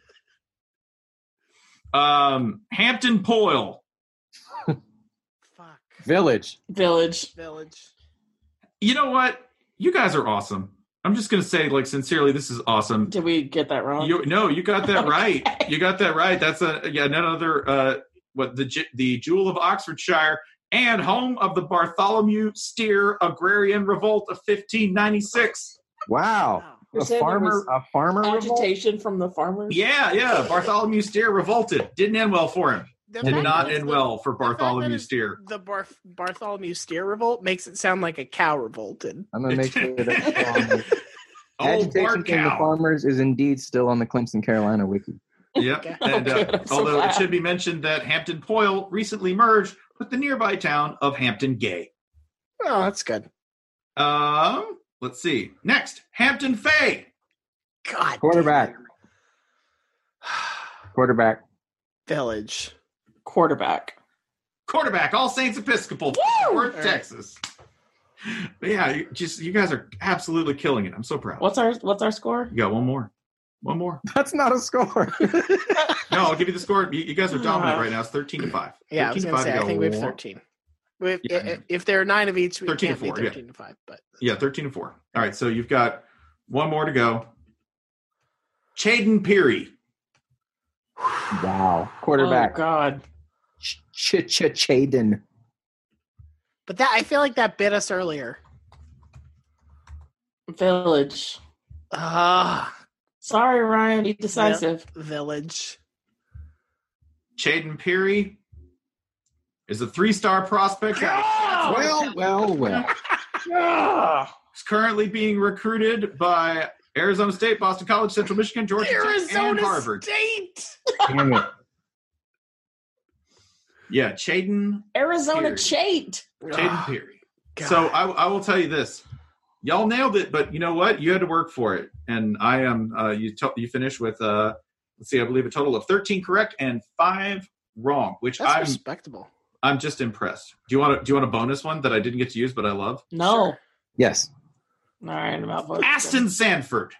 Um, Hampton Poyle. Fuck. Village. Village. Village. You know what? You guys are awesome. I'm just gonna say, like, sincerely, this is awesome. Did we get that wrong? You, no, you got that right. You got that right. That's a yeah, none other uh, what the J- the Jewel of Oxfordshire and home of the Bartholomew Steer Agrarian Revolt of fifteen ninety-six. Wow. Wow. You're A saying there farmer. was A farmer. revolt? Agitation from the farmers. Yeah, yeah. Bartholomew Steer revolted. Didn't end well for him. The Did fact not that it's end the- well for the fact that Bartholomew it's Steer. The Bar- Bartholomew Steer revolt makes it sound like a cow revolted. I'm gonna make sure that Oh, agitation Bart from the cow. farmers is indeed still on the Clemson, Carolina wiki. Yep. Okay. And, Oh, uh, good. I'm so although glad. it should be mentioned that Hampton Poyle recently merged with the nearby town of Hampton Gay. Oh, that's good. Um, let's see. Next, Hampton Fay. God. Quarterback. damn. Quarterback. Village. Quarterback. Quarterback, All Saints Episcopal, All Worth, right. Texas. But yeah, you just you guys are absolutely killing it. I'm so proud. What's our What's our score? You got one more. One more. That's not a score. No, I'll give you the score. You, you guys are dominant right now. It's thirteen to five. Yeah, I was thirteen to going to five, say, you I got think we have one. thirteen. We have, Yeah. if, if there are nine of each, we thirteen can't to be four, yeah. thirteen to five. But Yeah, thirteen to four. All right, so you've got one more to go. Chaden Peary. Wow. Oh Quarterback. God. Ch Ch Ch Chaden. but that I feel like that bit us earlier. Village. Ah, Sorry, Ryan. Be decisive. Village. Chaden Peary is a three-star prospect. Well, well, well. Ah! He's currently being recruited by Arizona State, Boston College, Central Michigan, Georgia Tech, and Arizona Harvard. State. Damn it. Yeah, Chaden Arizona Peary. Chate. Chaden Ah, Peary. God. So I, I will tell you this. Y'all nailed it, but you know what? You had to work for it. And I am, uh, you t- you finished with, uh, let's see, I believe a total of thirteen correct and five wrong, which That's I'm respectable. I'm just impressed. Do you want to, do you want a bonus one that I didn't get to use, but I love? No. Yes. All right, I'm outvoted. Aston Sanford.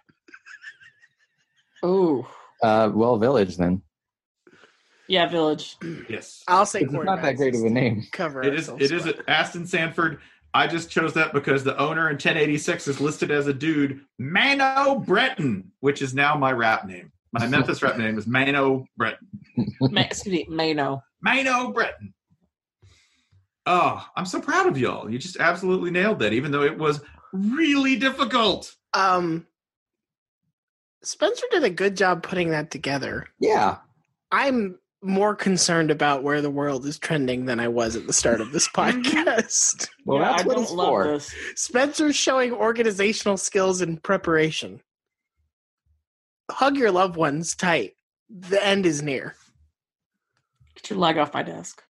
Ooh. Uh, well, Village then. Yeah, Village. Yes. I'll say It's not that great of a name. Cover It is, ourselves, it is but- Aston Sanford. I just chose that because the owner in ten eighty-six is listed as a dude, Mano Breton, which is now my rap name. My Memphis rap name is Mano Breton. Ma- excuse me, Mano. Mano Breton. Oh, I'm so proud of y'all. You just absolutely nailed that, even though it was really difficult. Um, Spencer did a good job putting that together. Yeah. I'm more concerned about where the world is trending than I was at the start of this podcast. Well, Yeah, that's I what don't it's love for. this. Spencer's showing organizational skills and preparation. Hug your loved ones tight. The end is near. Get your leg off my desk.